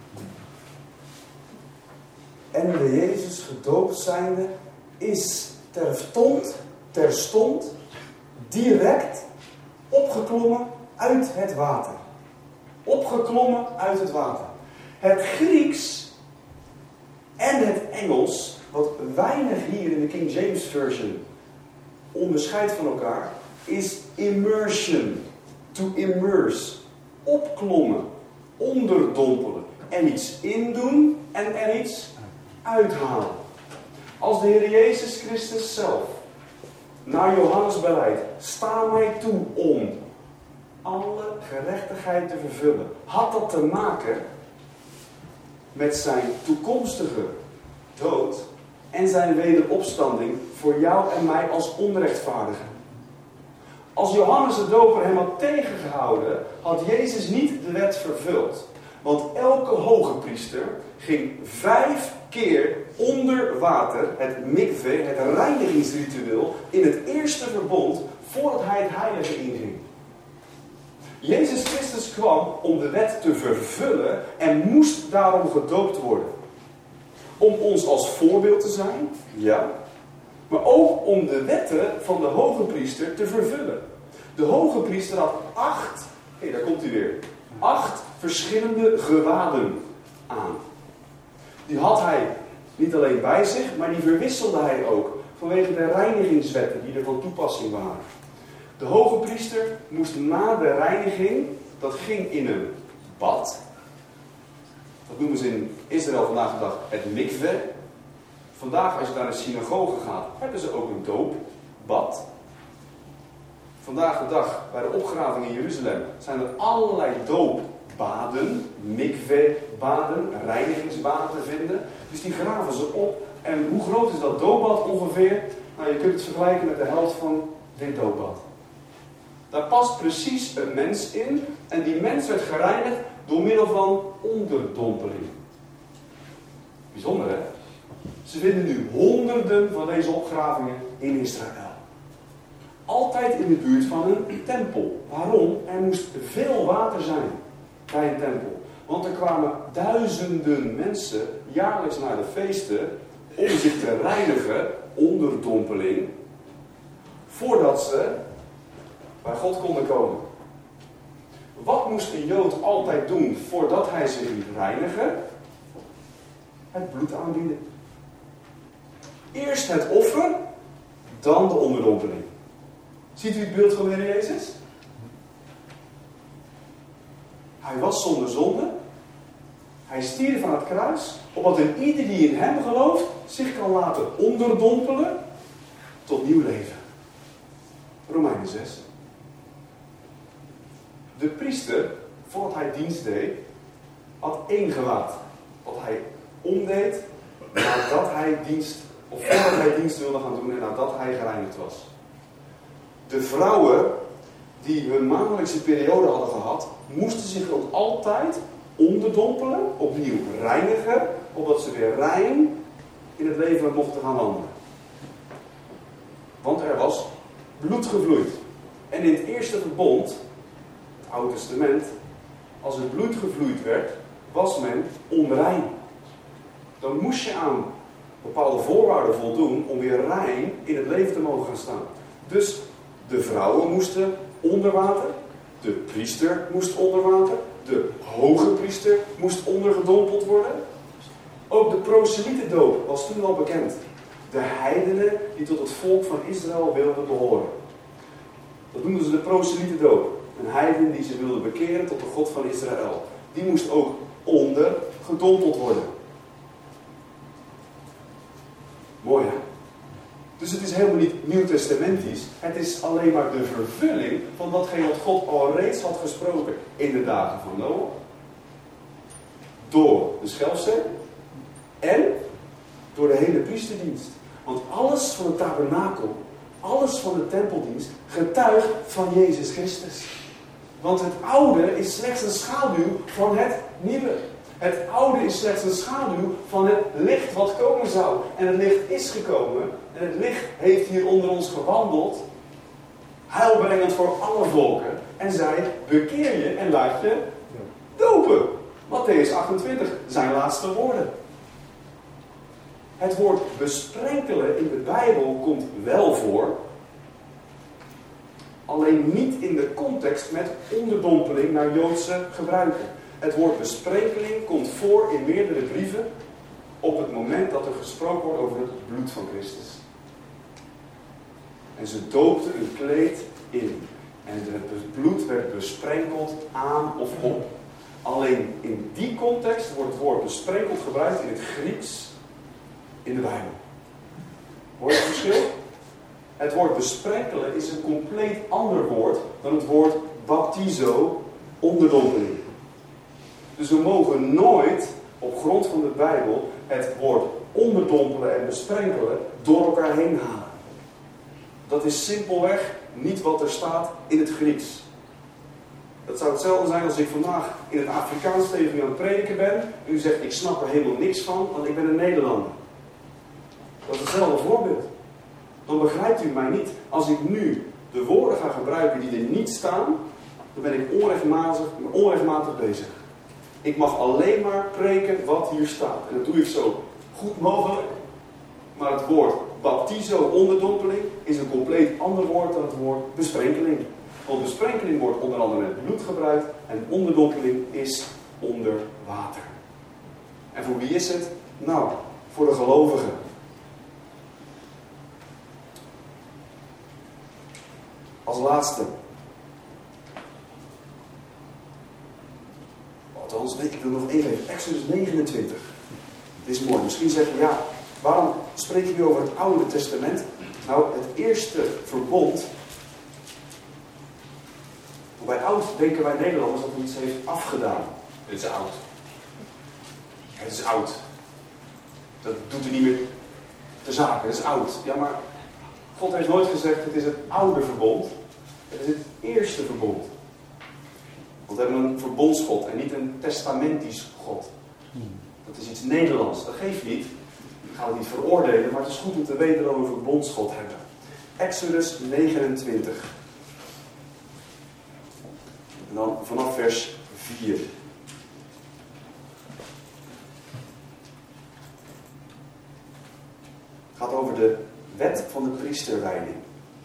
En de Jezus gedoopt zijnde is terstond, terstond, direct opgeklommen uit het water. Opgeklommen uit het water. Het Grieks en het Engels, wat weinig hier in de King James Version onderscheidt van elkaar, is immersion. To immerse. Opklommen. Onderdompelen. Er iets indoen en er iets uithalen. Als de Heer Jezus Christus zelf naar Johannes beleidt, sta mij toe om alle gerechtigheid te vervullen. Had dat te maken met zijn toekomstige dood en zijn wederopstanding voor jou en mij als onrechtvaardige. Als Johannes de Doper hem had tegengehouden, had Jezus niet de wet vervuld. Want elke hoge priester ging vijf keer onder water, het mikve, het reinigingsritueel, in het eerste verbond, voordat hij het heilige inging. Jezus Christus kwam om de wet te vervullen en moest daarom gedoopt worden. Om ons als voorbeeld te zijn, ja. Maar ook om de wetten van de hoge priester te vervullen. De hoge priester had acht, hé, daar komt hij weer, acht verschillende gewaden aan. Die had hij niet alleen bij zich, maar die verwisselde hij ook vanwege de reinigingswetten die er van toepassing waren. De hoge priester moest na de reiniging, dat ging in een bad. Dat noemen ze in Israël vandaag de dag het mikve. Vandaag als je naar de synagoge gaat, hebben ze ook een doopbad. Vandaag de dag, bij de opgraving in Jeruzalem, zijn er allerlei doopbaden, mikve-baden, reinigingsbaden te vinden. Dus die graven ze op. En hoe groot is dat doopbad ongeveer? Nou, je kunt het vergelijken met de helft van dit doopbad. Daar past precies een mens in. En die mens werd gereinigd door middel van onderdompeling. Bijzonder, hè? Ze vinden nu honderden van deze opgravingen in Israël. Altijd in de buurt van een tempel. Waarom? Er moest veel water zijn bij een tempel. Want er kwamen duizenden mensen jaarlijks naar de feesten om zich te reinigen, onderdompeling, voordat ze bij God konden komen. Wat moest een Jood altijd doen voordat hij zich liet reinigen? Het bloed aanbieden. Eerst het offer, dan de onderdompeling. Ziet u het beeld van de Heer Jezus? Hij was zonder zonde. Hij stierf aan het kruis, opdat een ieder die in hem gelooft zich kan laten onderdompelen tot nieuw leven. Romeinen zes. De priester, voordat hij dienst deed, had één gewaad. Wat hij omdeed nadat hij dienst, of voordat hij dienst wilde gaan doen en nadat hij gereinigd was. De vrouwen die hun maandelijkse periode hadden gehad, moesten zich ook altijd onderdompelen, opnieuw reinigen, opdat ze weer rein in het leven mochten gaan wandelen. Want er was bloed gevloeid. En in het eerste verbond, het Oude Testament, als er bloed gevloeid werd, was men onrein. Dan moest je aan bepaalde voorwaarden voldoen om weer rein in het leven te mogen gaan staan. Dus de vrouwen moesten onder water, de priester moest onder water, de hoge priester moest ondergedompeld worden. Ook de proselytendoop was toen al bekend. De heidenen die tot het volk van Israël wilden behoren. Dat noemden ze de proselytendoop. Een heiden die ze wilde bekeren tot de God van Israël. Die moest ook ondergedompeld worden. Mooi, hè? Dus het is helemaal niet nieuwtestamentisch. Het is alleen maar de vervulling van watgene wat God al reeds had gesproken in de dagen van Noach. Door de schelfsteen en door de hele priesterdienst. Want alles van het tabernakel, alles van de tempeldienst getuigt van Jezus Christus. Want het oude is slechts een schaduw van het nieuwe. Het oude is slechts een schaduw van het licht wat komen zou. En het licht is gekomen. En het licht heeft hier onder ons gewandeld. Heilbrengend voor alle volken. En zei, bekeer je en laat je dopen. Mattheüs achtentwintig, zijn laatste woorden. Het woord besprenkelen in de Bijbel komt wel voor. Alleen niet in de context met onderdompeling naar Joodse gebruiken. Het woord besprenkeling komt voor in meerdere brieven op het moment dat er gesproken wordt over het bloed van Christus. En ze doopten een kleed in. En het bloed werd besprenkeld aan of op. Alleen in die context wordt het woord besprenkeld gebruikt in het Grieks in de Bijbel. Hoor je het verschil? Het woord besprenkelen is een compleet ander woord dan het woord baptizo, onderdompeling. Dus we mogen nooit op grond van de Bijbel het woord onderdompelen en besprenkelen door elkaar heen halen. Dat is simpelweg niet wat er staat in het Grieks. Dat zou hetzelfde zijn als ik vandaag in het Afrikaans tegen u aan het prediken ben. En u zegt, ik snap er helemaal niks van, want ik ben een Nederlander. Dat is hetzelfde voorbeeld. Dan begrijpt u mij niet. Als ik nu de woorden ga gebruiken die er niet staan, dan ben ik onrechtmatig, onrechtmatig bezig. Ik mag alleen maar preken wat hier staat. En dat doe ik zo goed mogelijk. Maar het woord baptizo, onderdompeling, is een compleet ander woord dan het woord besprenkeling. Want besprenkeling wordt onder andere met bloed gebruikt en onderdompeling is onder water. En voor wie is het? Nou, voor de gelovigen. Als laatste. Althans, nee, ik wil nog even. Exodus negenentwintig. Dit is mooi. Misschien zeg je, ja, waarom spreek je nu over het Oude Testament? Nou, het eerste verbond. Bij oud denken wij Nederlanders dat hij iets heeft afgedaan. Dit is oud. Het is oud. Dat doet er niet meer te zaken. Het is oud. Ja, maar God heeft nooit gezegd, het is het oude verbond. Het is het eerste verbond. Want we hebben een verbondsgod en niet een testamentisch God. Dat is iets Nederlands. Dat geeft niet. Ik ga het niet veroordelen, maar het is goed om te weten dat we een verbondsgod hebben. Exodus negenentwintig. En dan vanaf vers vier. Het gaat over de wet van de priesterwijding.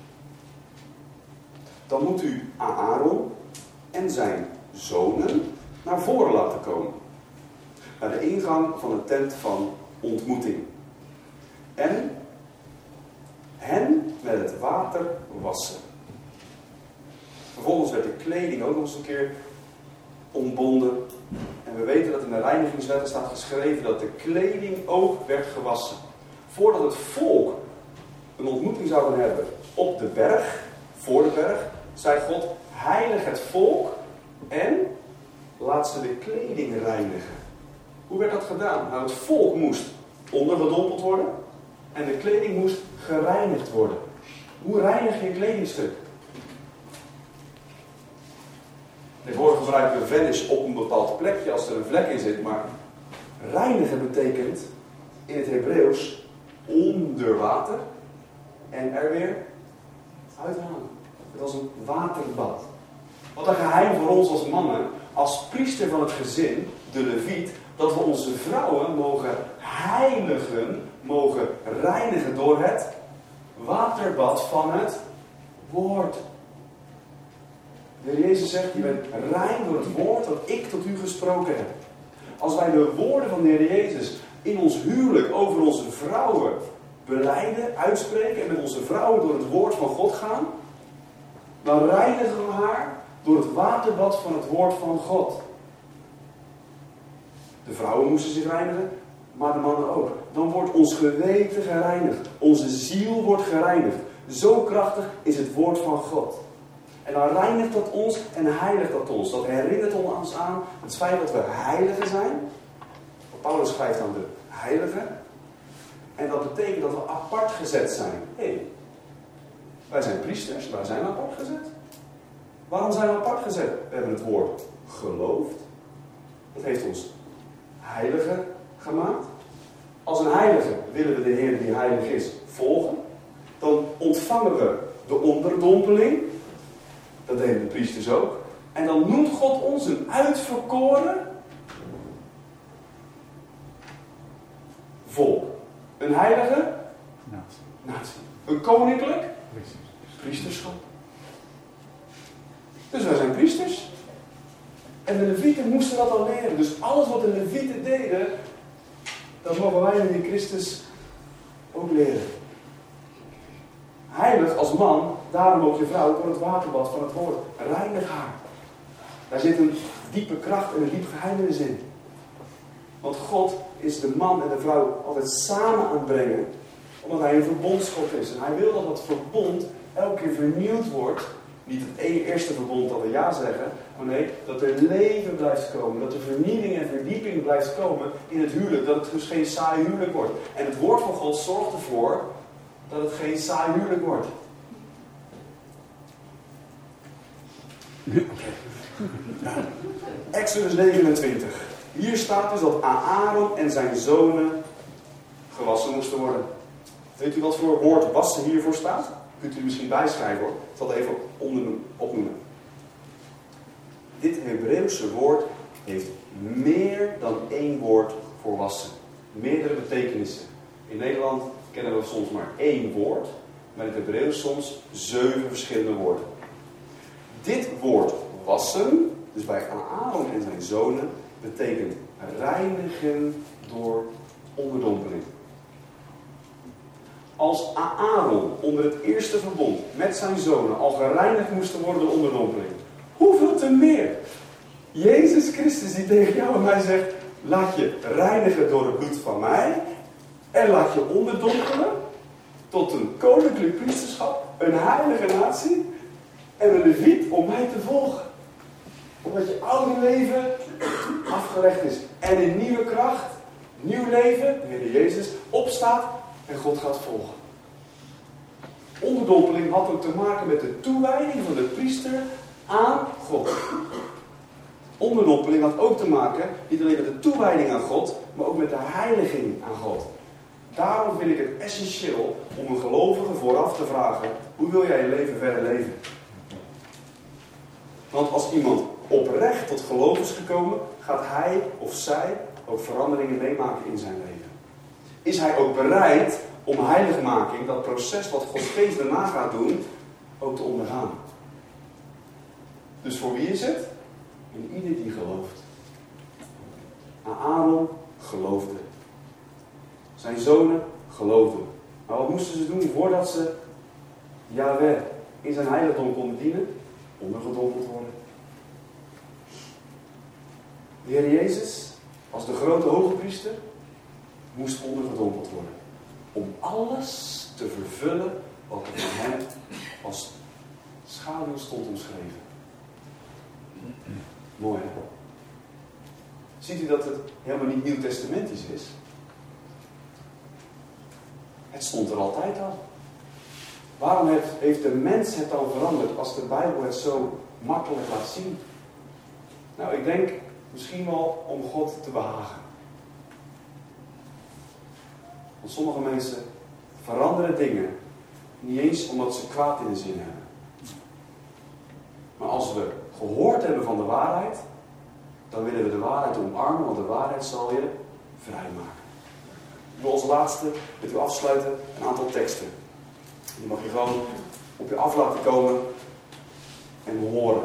Dan moet u Aaron en zijn zonen naar voren laten komen. Naar de ingang van de tent van ontmoeting. En hen met het water wassen. Vervolgens werd de kleding ook nog eens een keer ontbonden. En we weten dat in de reinigingswetten staat geschreven dat de kleding ook werd gewassen. Voordat het volk een ontmoeting zouden hebben op de berg, voor de berg, zei God, heilig het volk en laat ze de kleding reinigen. Hoe werd dat gedaan? Nou, het volk moest ondergedompeld worden en de kleding moest gereinigd worden. Hoe reinig je een kledingstuk? Tegenwoordig gebruiken we vanish op een bepaald plekje als er een vlek in zit, maar reinigen betekent in het Hebreeuws onder water en er weer uithalen. Het was een waterbad. Wat een geheim voor ons als mannen, als priester van het gezin, de leviet, dat we onze vrouwen mogen heiligen, mogen reinigen door het waterbad van het woord. De Heer Jezus zegt, je bent rein door het woord dat ik tot u gesproken heb. Als wij de woorden van de Heer Jezus in ons huwelijk over onze vrouwen belijden, uitspreken en met onze vrouwen door het woord van God gaan, dan reinigen we haar door het waterbad van het woord van God. De vrouwen moesten zich reinigen, maar de mannen ook. Dan wordt ons geweten gereinigd. Onze ziel wordt gereinigd. Zo krachtig is het woord van God. En dan reinigt dat ons en heiligt dat ons. Dat herinnert ons aan het feit dat we heiligen zijn. Paulus schrijft aan de heiligen. En dat betekent dat we apart gezet zijn. Hé, hey, wij zijn priesters, wij zijn apart gezet. Waarom zijn we apart gezet? We hebben het woord geloofd. Dat heeft ons heilige gemaakt. Als een heilige willen we de Heer die heilig is volgen. Dan ontvangen we de onderdompeling. Dat deden de priesters ook. En dan noemt God ons een uitverkoren volk. Een heilige natie. natie. Een koninklijk priesterschap. Dus wij zijn priesters. En de levieten moesten dat al leren. Dus alles wat de levieten deden, dat mogen wij in Christus ook leren. Heilig als man, daarom ook je vrouw door het waterbad van het woord. Reinig haar. Daar zit een diepe kracht en een diep geheimenis in. Want God is de man en de vrouw altijd samen aan het brengen, omdat hij een verbondsgod is. En hij wil dat dat verbond elke keer vernieuwd wordt. Niet het eerste verbond dat we ja zeggen, maar nee, dat er leven blijft komen. Dat er vernieuwing en verdieping blijft komen in het huwelijk. Dat het dus geen saai huwelijk wordt. En het woord van God zorgt ervoor dat het geen saai huwelijk wordt. Exodus negenentwintig. Hier staat dus dat Aaron en zijn zonen gewassen moesten worden. Weet u wat voor woord wassen hiervoor staat? Kunt u misschien bijschrijven hoor. Ik zal het even opnoemen. Dit Hebreeuwse woord heeft meer dan één woord voor wassen. Meerdere betekenissen. In Nederland kennen we soms maar één woord, maar in het Hebreeuws soms zeven verschillende woorden. Dit woord wassen, dus bij Aaron en zijn zonen, betekent reinigen door onderdompeling. Als Aaron onder het eerste verbond met zijn zonen al gereinigd moesten worden door onderdompeling, hoeveel te meer? Jezus Christus die tegen jou en mij zegt, laat je reinigen door het bloed van mij en laat je onderdompelen tot een koninklijk priesterschap, een heilige natie en een leviet om mij te volgen. Omdat je oude leven afgelegd is en in nieuwe kracht, nieuw leven, de Heer Jezus, opstaat en God gaat volgen. Onderdompeling had ook te maken met de toewijding van de priester aan God. Onderdompeling had ook te maken, niet alleen met de toewijding aan God, maar ook met de heiliging aan God. Daarom vind ik het essentieel om een gelovige vooraf te vragen, hoe wil jij je leven verder leven? Want als iemand oprecht tot geloof is gekomen, gaat hij of zij ook veranderingen meemaken in zijn leven. Is hij ook bereid om heiligmaking, dat proces wat Gods geest daarna gaat doen, ook te ondergaan? Dus voor wie is het? En ieder die gelooft. Aaron geloofde. Zijn zonen geloofden. Maar wat moesten ze doen voordat ze Yahweh in zijn heiligdom konden dienen? Ondergedompeld worden. De Heer Jezus, als de grote hoge priester, moest ondergedompeld worden. Om alles te vervullen wat er van hem als schaduw stond omschreven. Mooi hè? Ziet u dat het helemaal niet nieuwtestamentisch is? Het stond er altijd al. Waarom heeft, heeft de mens het dan veranderd als de Bijbel het zo makkelijk laat zien? Nou, ik denk misschien wel om God te behagen. Want sommige mensen veranderen dingen niet eens omdat ze kwaad in de zin hebben. Maar als we gehoord hebben van de waarheid, dan willen we de waarheid omarmen, want de waarheid zal je vrijmaken. Ik wil als laatste met u afsluiten een aantal teksten. Die mag je gewoon op je af laten komen en horen.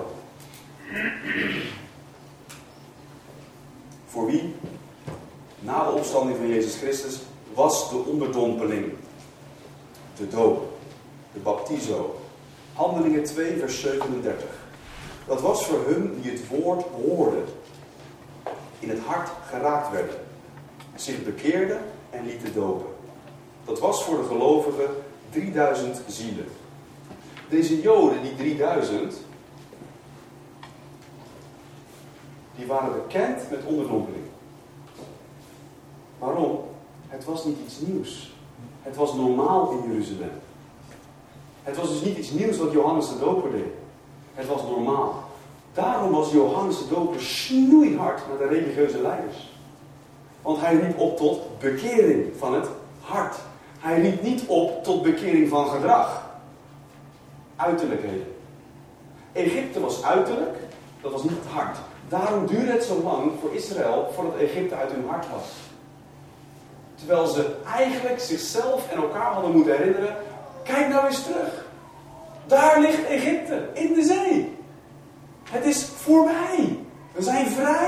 Voor wie? Na de opstanding van Jezus Christus was de onderdompeling, de doop, de baptizo. Handelingen twee vers zevenendertig. Dat was voor hun die het woord hoorden, in het hart geraakt werden, zich bekeerden en lieten dopen. Dat was voor de gelovigen drieduizend zielen. Deze Joden, die drieduizend, die waren bekend met onderdompeling. Waarom? Het was niet iets nieuws. Het was normaal in Jeruzalem. Het was dus niet iets nieuws wat Johannes de Doper deed. Het was normaal. Daarom was Johannes de Doper snoeihard naar de religieuze leiders. Want hij riep op tot bekering van het hart. Hij riep niet op tot bekering van gedrag. Uiterlijkheden. Egypte was uiterlijk, dat was niet het hart. Daarom duurde het zo lang voor Israël voordat Egypte uit hun hart was. Terwijl ze eigenlijk zichzelf en elkaar hadden moeten herinneren. Kijk nou eens terug. Daar ligt Egypte, in de zee. Het is voorbij. We zijn vrij.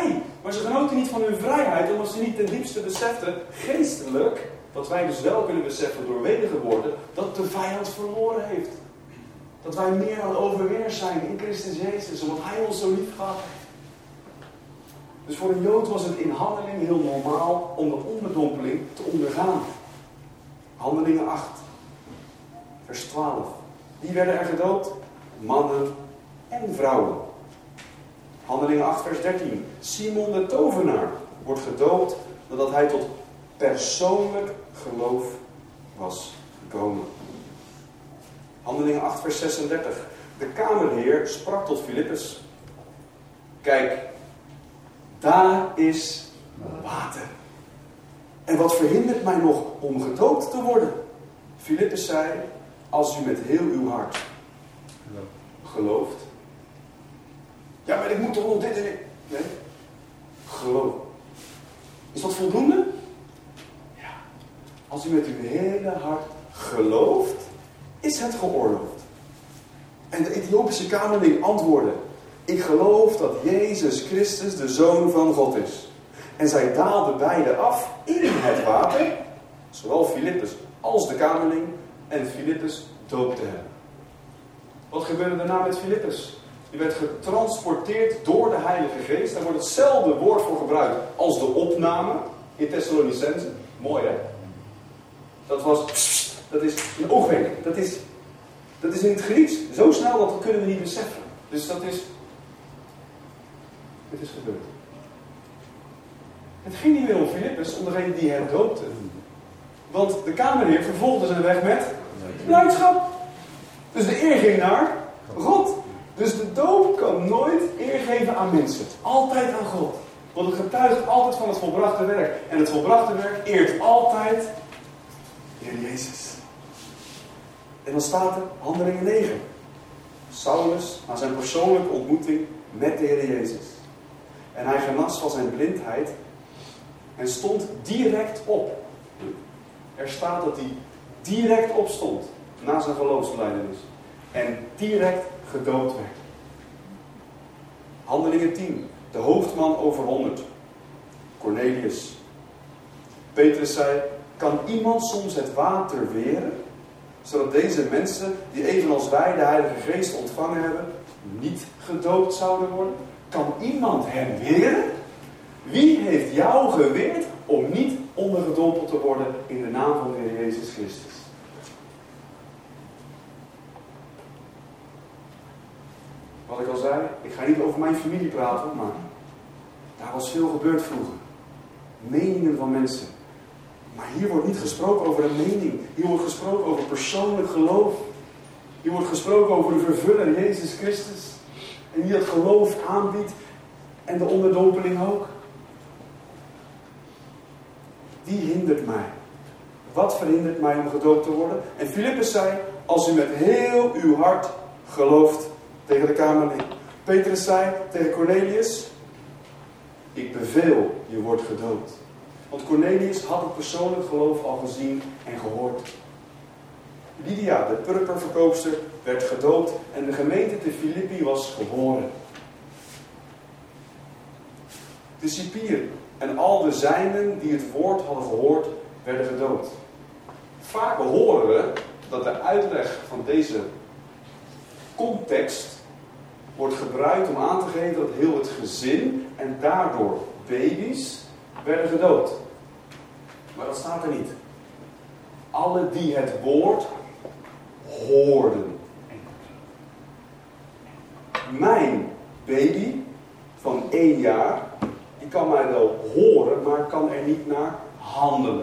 Maar ze genoten niet van hun vrijheid, omdat ze niet ten diepste beseften, geestelijk, wat wij dus wel kunnen beseffen door wedigen worden, dat de vijand verloren heeft. Dat wij meer dan overwinnaars zijn in Christus Jezus, omdat Hij ons zo lief gehad heeft. Dus voor een Jood was het in handeling heel normaal om de onderdompeling te ondergaan. Handelingen acht, vers twaalf. Wie werden er gedoopt? Mannen en vrouwen. Handelingen acht, vers dertien. Simon de tovenaar wordt gedoopt nadat hij tot persoonlijk geloof was gekomen. Handelingen acht, vers zesendertig. De kamerheer sprak tot Filippus. Kijk, daar is water. En wat verhindert mij nog om gedoopt te worden? Filippus zei, als u met heel uw hart gelooft. Ja, maar ik moet toch nog dit en dit. Nee, geloof. Is dat voldoende? Ja. Als u met uw hele hart gelooft, is het geoorloofd. En de Ethiopische kamerling antwoordde, ik geloof dat Jezus Christus de Zoon van God is. En zij daalden beide af in het water, zowel Filippus als de kamerling, en Filippus doopte hem. Wat gebeurde daarna met Filippus? Die werd getransporteerd door de Heilige Geest. Daar wordt hetzelfde woord voor gebruikt als de opname in Thessalonicense. Mooi hè? Dat was, dat is een oogwenk. Dat is, dat is in het Grieks zo snel dat we kunnen we niet beseffen. Dus dat is, het is gebeurd. Het ging niet meer om Filippus, om degene die hem doopte. Want de kamerheer vervolgde zijn weg met blijdschap. Dus de eer ging naar God. Dus de doop kan nooit eer geven aan mensen. Altijd aan God. Want het getuigt altijd van het volbrachte werk. En het volbrachte werk eert altijd de Heer Jezus. En dan staat er Handelingen negen. Saulus na zijn persoonlijke ontmoeting met de Heer Jezus. En hij genas van zijn blindheid en stond direct op. Er staat dat hij direct opstond na zijn geloofsbelijdenis. En direct gedoopt werd. Handelingen tien. De hoofdman over honderd. Cornelius. Petrus zei, kan iemand soms het water weren? Zodat deze mensen, die evenals wij de Heilige Geest ontvangen hebben, niet gedoopt zouden worden? Kan iemand hem weren? Wie heeft jou geweerd om niet ondergedompeld te worden in de naam van de Heer Jezus Christus? Wat ik al zei, ik ga niet over mijn familie praten, maar daar was veel gebeurd vroeger. Meningen van mensen. Maar hier wordt niet gesproken over een mening. Hier wordt gesproken over persoonlijk geloof. Hier wordt gesproken over de vervuller Jezus Christus. En die dat geloof aanbiedt. En de onderdompeling ook. Die hindert mij. Wat verhindert mij om gedoopt te worden? En Filippus zei, als u met heel uw hart gelooft, tegen de kamerling. Petrus zei tegen Cornelius, ik beveel, je wordt gedoopt. Want Cornelius had het persoonlijk geloof al gezien en gehoord. Lydia, de purperverkoopster, werd gedoopt en de gemeente te Filippi was geboren. De cipier en al de zijnen die het woord hadden gehoord, werden gedoopt. Vaak horen we dat de uitleg van deze context wordt gebruikt om aan te geven dat heel het gezin en daardoor baby's werden gedoopt. Maar dat staat er niet. Alle die het woord hoorden. Mijn baby van één jaar, die kan mij wel horen, maar kan er niet naar handelen.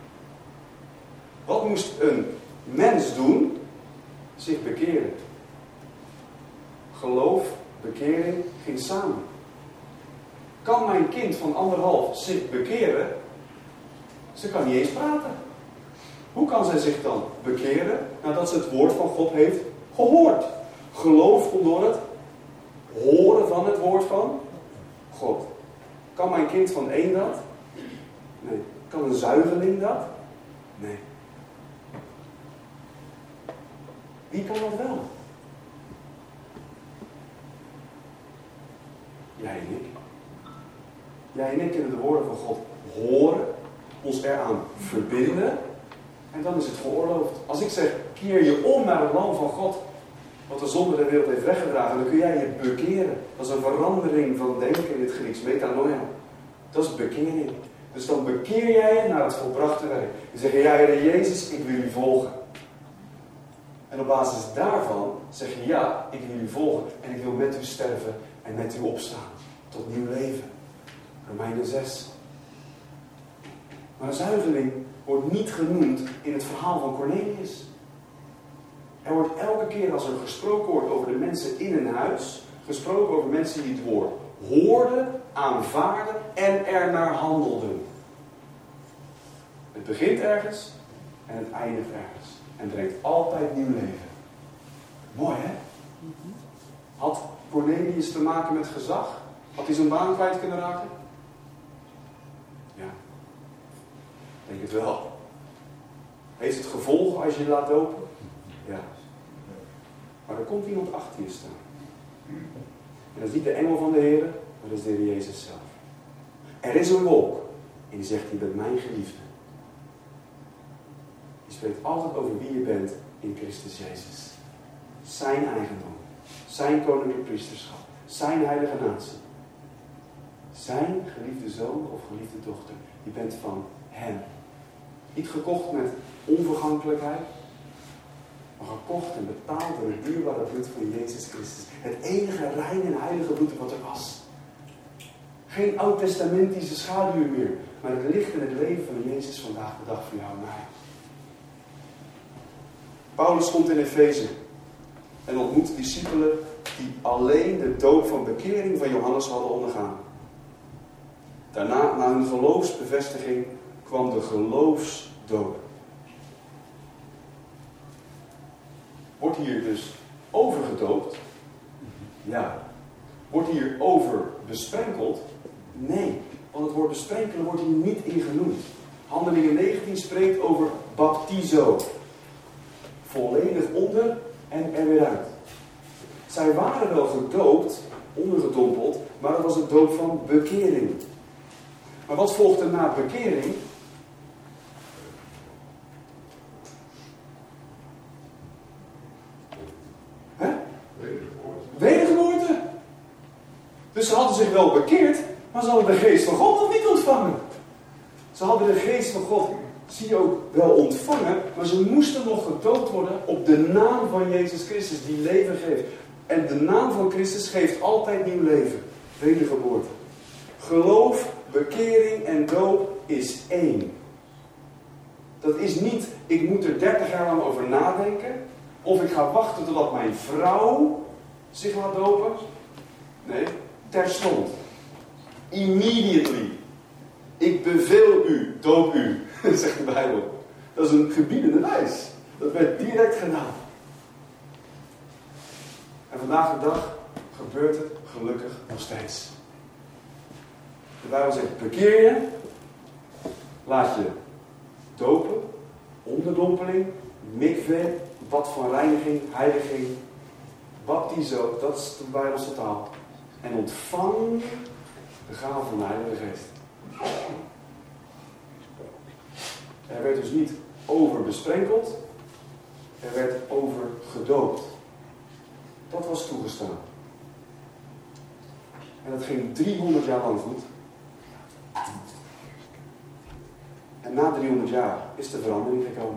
Wat moest een mens doen? Zich bekeren. Geloof, bekering ging samen. Kan mijn kind van anderhalf zich bekeren? Ze kan niet eens praten. Hoe kan zij zich dan bekeren nadat ze het woord van God heeft gehoord? Geloof komt door het horen van het woord van God. Kan mijn kind van één dat? Nee. Kan een zuigeling dat? Nee. Wie kan dat wel? Jij en ik. Jij en ik kunnen de woorden van God horen, ons eraan verbinden en dan is het geoorloofd. Als ik zeg, keer je om naar het lam van God, wat de zonde der wereld heeft weggedragen, dan kun jij je bekeren. Dat is een verandering van denken in het Grieks, metanoia. Dat is bekering. Dus dan bekeer jij je naar het volbrachte werk. Dan zeg je, ja, Heer Jezus, ik wil u volgen. En op basis daarvan zeg je, ja, ik wil u volgen. En ik wil met u sterven en met u opstaan. Tot nieuw leven. Romeinen zes. Maar een zuigeling wordt niet genoemd in het verhaal van Cornelius. Er wordt elke keer als er gesproken wordt over de mensen in een huis, gesproken over mensen die het woord hoorden, aanvaarden en er naar handelden. Het begint ergens en het eindigt ergens. En brengt altijd nieuw leven. Mooi, hè? Had Cornelius te maken met gezag? Had hij zijn baan kwijt kunnen raken? Ja. Ik denk het wel. Heeft het gevolgen als je je laat dopen? Ja. Maar er komt iemand achter je staan. En dat is niet de engel van de Heer, maar dat is de Heer Jezus zelf. Er is een wolk. En die zegt, je bent mijn geliefde. Die spreekt altijd over wie je bent in Christus Jezus. Zijn eigendom. Zijn koninklijk priesterschap. Zijn heilige natie. Zijn geliefde zoon of geliefde dochter. Je bent van hem. Niet gekocht met onvergankelijkheid. Maar gekocht en betaald door het dierbare bloed van Jezus Christus. Het enige reine en heilige bloed wat er was. Geen oud-testamentische schaduw meer. Maar het licht en het leven van Jezus vandaag de dag voor jou en mij. Paulus komt in Efeze. En ontmoet discipelen die alleen de doop van bekering van Johannes hadden ondergaan. Daarna, na hun geloofsbevestiging, kwam de geloofsdoop. Wordt hier dus overgedoopt? Ja. Wordt hier over besprenkeld? Nee. Want het woord besprenkelen wordt hier niet in genoemd. Handelingen negentien spreekt over baptizo. Volledig onder en er weer uit. Zij waren wel gedoopt, ondergedompeld, maar dat was een doop van bekering. Maar wat volgt er na bekering? Hè? Wedergeboorte. Dus ze hadden zich wel bekeerd, maar ze hadden de geest van God nog niet ontvangen. Ze hadden de geest van God, zie je ook, wel ontvangen, maar ze moesten nog gedoopt worden op de naam van Jezus Christus, die leven geeft. En de naam van Christus geeft altijd nieuw leven. Wedergeboorte. Geloof, bekering en doop is één. Dat is niet, ik moet er dertig jaar lang over nadenken. Of ik ga wachten totdat mijn vrouw zich laat dopen. Nee, terstond. Immediately. Ik beveel u, doop u, zegt de Bijbel. Dat is een gebiedende wijs. Dat werd direct gedaan. En vandaag de dag gebeurt het gelukkig nog steeds. De Bijbel zegt, bekeer je, laat je dopen, onderdompeling, mikve, bad van reiniging, heiliging, baptizo, dat is de Bijbelse taal. En ontvang de gave van de Heilige Geest. Er werd dus niet over besprenkeld, er werd over gedoopt. Dat was toegestaan. En dat ging driehonderd jaar lang goed. En na driehonderd jaar is de verandering gekomen.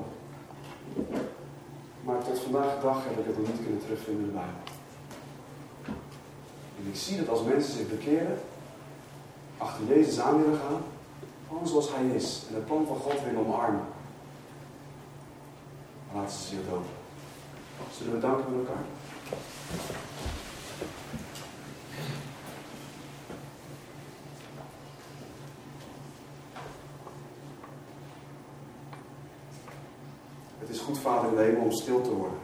Maar tot vandaag de dag heb ik het nog niet kunnen terugvinden in de Bijbel. En ik zie dat als mensen zich bekeren, achter Jezus aan willen gaan, gewoon zoals Hij is, en het plan van God willen omarmen, dan laten ze zich dopen. Zullen we danken met elkaar? Het is goed, Vader in de hemel, om stil te worden.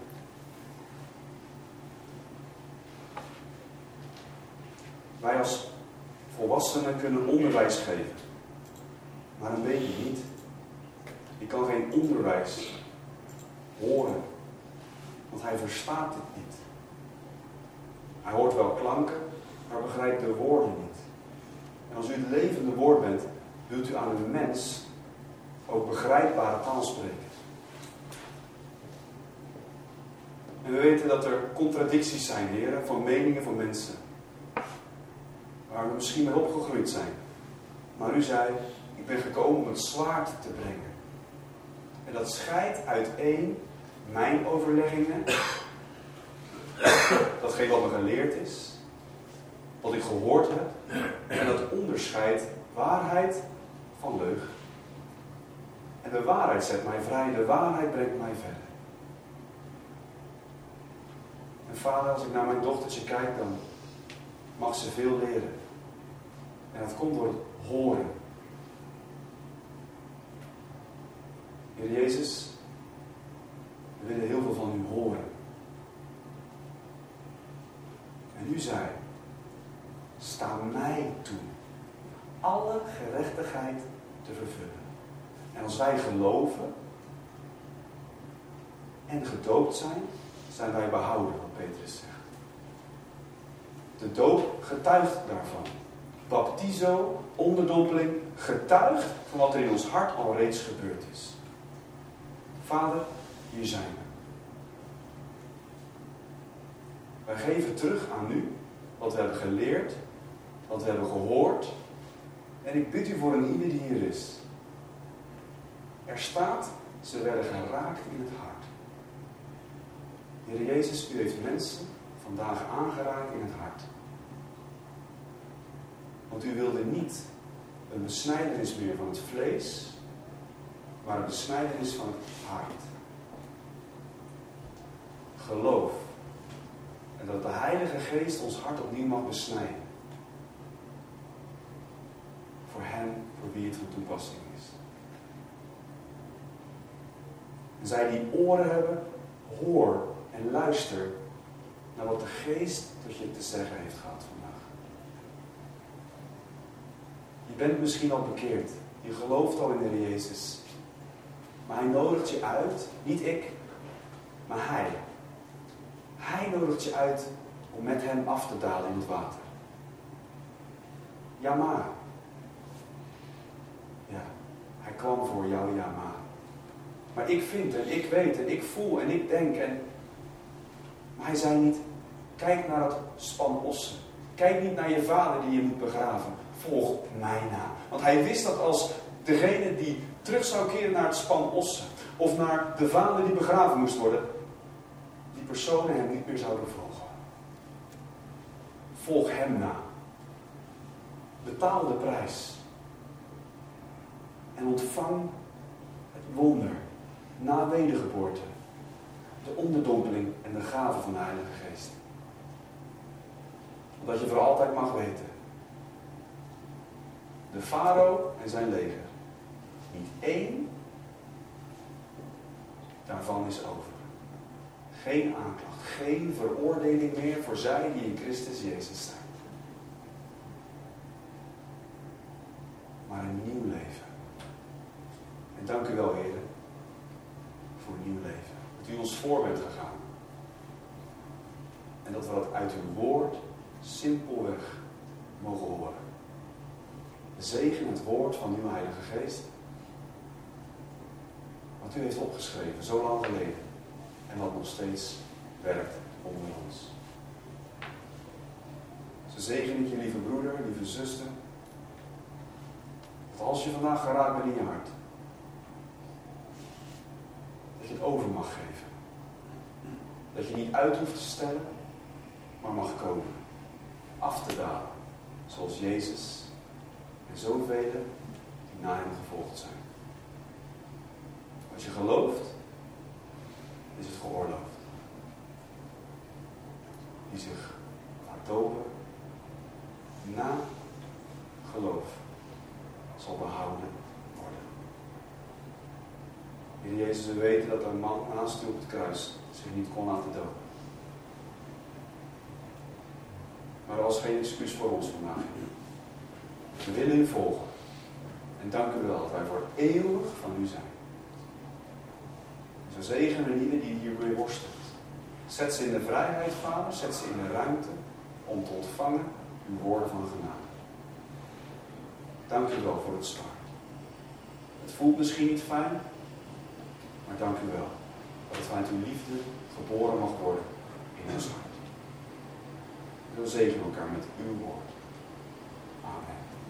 Wij als volwassenen kunnen onderwijs geven. Maar een beetje niet. Je kan geen onderwijs horen. Want hij verstaat het niet. Hij hoort wel klanken, maar begrijpt de woorden niet. En als u het levende woord bent, wilt u aan een mens ook begrijpbare taal spreken. En we weten dat er contradicties zijn, heren, van meningen van mensen. Waar we misschien mee opgegroeid zijn. Maar u zei, ik ben gekomen om het zwaard te brengen. En dat scheidt uiteen mijn overleggingen. Datgene wat me geleerd is. Wat ik gehoord heb. En dat onderscheidt waarheid van leugen. En de waarheid zet mij vrij. De waarheid brengt mij verder. En vader, als ik naar mijn dochtertje kijk, dan mag ze veel leren. En dat komt door het horen. Heer Jezus, we willen heel veel van u horen. En u zei, sta mij toe alle gerechtigheid te vervullen. En als wij geloven en gedoopt zijn, zijn wij behouden, wat Petrus zegt. De doop getuigt daarvan. Baptizo, onderdompeling, getuigt van wat er in ons hart al reeds gebeurd is. Vader, hier zijn we. Wij geven terug aan u wat we hebben geleerd, wat we hebben gehoord. En ik bid u voor een ieder die hier is. Er staat, ze werden geraakt in het hart. Heer Jezus, u heeft mensen vandaag aangeraakt in het hart. Want u wilde niet een besnijdenis meer van het vlees, maar een besnijdenis van het hart. Geloof. En dat de Heilige Geest ons hart opnieuw mag besnijden. Voor hen, voor wie het van toepassing is. En zij die oren hebben, hoor en luister naar wat de Geest tot je te zeggen heeft gehad vandaag. Je bent misschien al bekeerd. Je gelooft al in de Heer Jezus. Maar Hij nodigt je uit, niet ik, maar Hij. Hij nodigt je uit om met Hem af te dalen in het water. Ja, maar. Ja, Hij kwam voor jou, ja, maar. Maar ik vind en ik weet en ik voel en ik denk en... Maar Hij zei niet, kijk naar het span ossen. Kijk niet naar je vader die je moet begraven. Volg mij na. Want Hij wist dat als degene die terug zou keren naar het span ossen, of naar de vader die begraven moest worden, die personen Hem niet meer zouden volgen. Volg Hem na. Betaal de prijs. En ontvang het wonder na wedergeboorte. De onderdompeling en de gave van de Heilige Geest. Omdat je voor altijd mag weten. De farao en zijn leger. Niet één daarvan is over. Geen aanklacht, geen veroordeling meer voor zij die in Christus Jezus zijn. Maar een nieuw leven. En dank u wel, Heer, voor een nieuw leven. Dat u ons voor bent gegaan. En dat we dat uit uw woord simpelweg mogen horen. Zegen het woord van uw Heilige Geest. Wat u heeft opgeschreven, zo lang geleden. En wat nog steeds werkt onder ons. Zo zegen ik je, lieve broeder, lieve zuster. Dat als je vandaag geraakt bent in je hart. Dat je het over mag geven. Dat je niet uit hoeft te stellen, maar mag komen. Af te dalen. Zoals Jezus en zoveel die na hem gevolgd zijn. Als je gelooft, is het geoorloofd. Die zich laat dopen, na geloof, zal behouden worden. Heer Jezus, we weten dat een man naast u op het kruis zich niet kon laten dopen. Maar er was geen excuus voor ons vandaag. We willen u volgen. En dank u wel dat wij voor eeuwig van u zijn. Zo zegenen ieder die hiermee worstelt. Zet ze in de vrijheid, Vader. Zet ze in de ruimte om te ontvangen uw woorden van genade. Dank u wel voor het start. Het voelt misschien niet fijn, maar dank u wel dat het vanuit uw liefde geboren mag worden in ons hart. We zegenen elkaar met uw woord. Amen.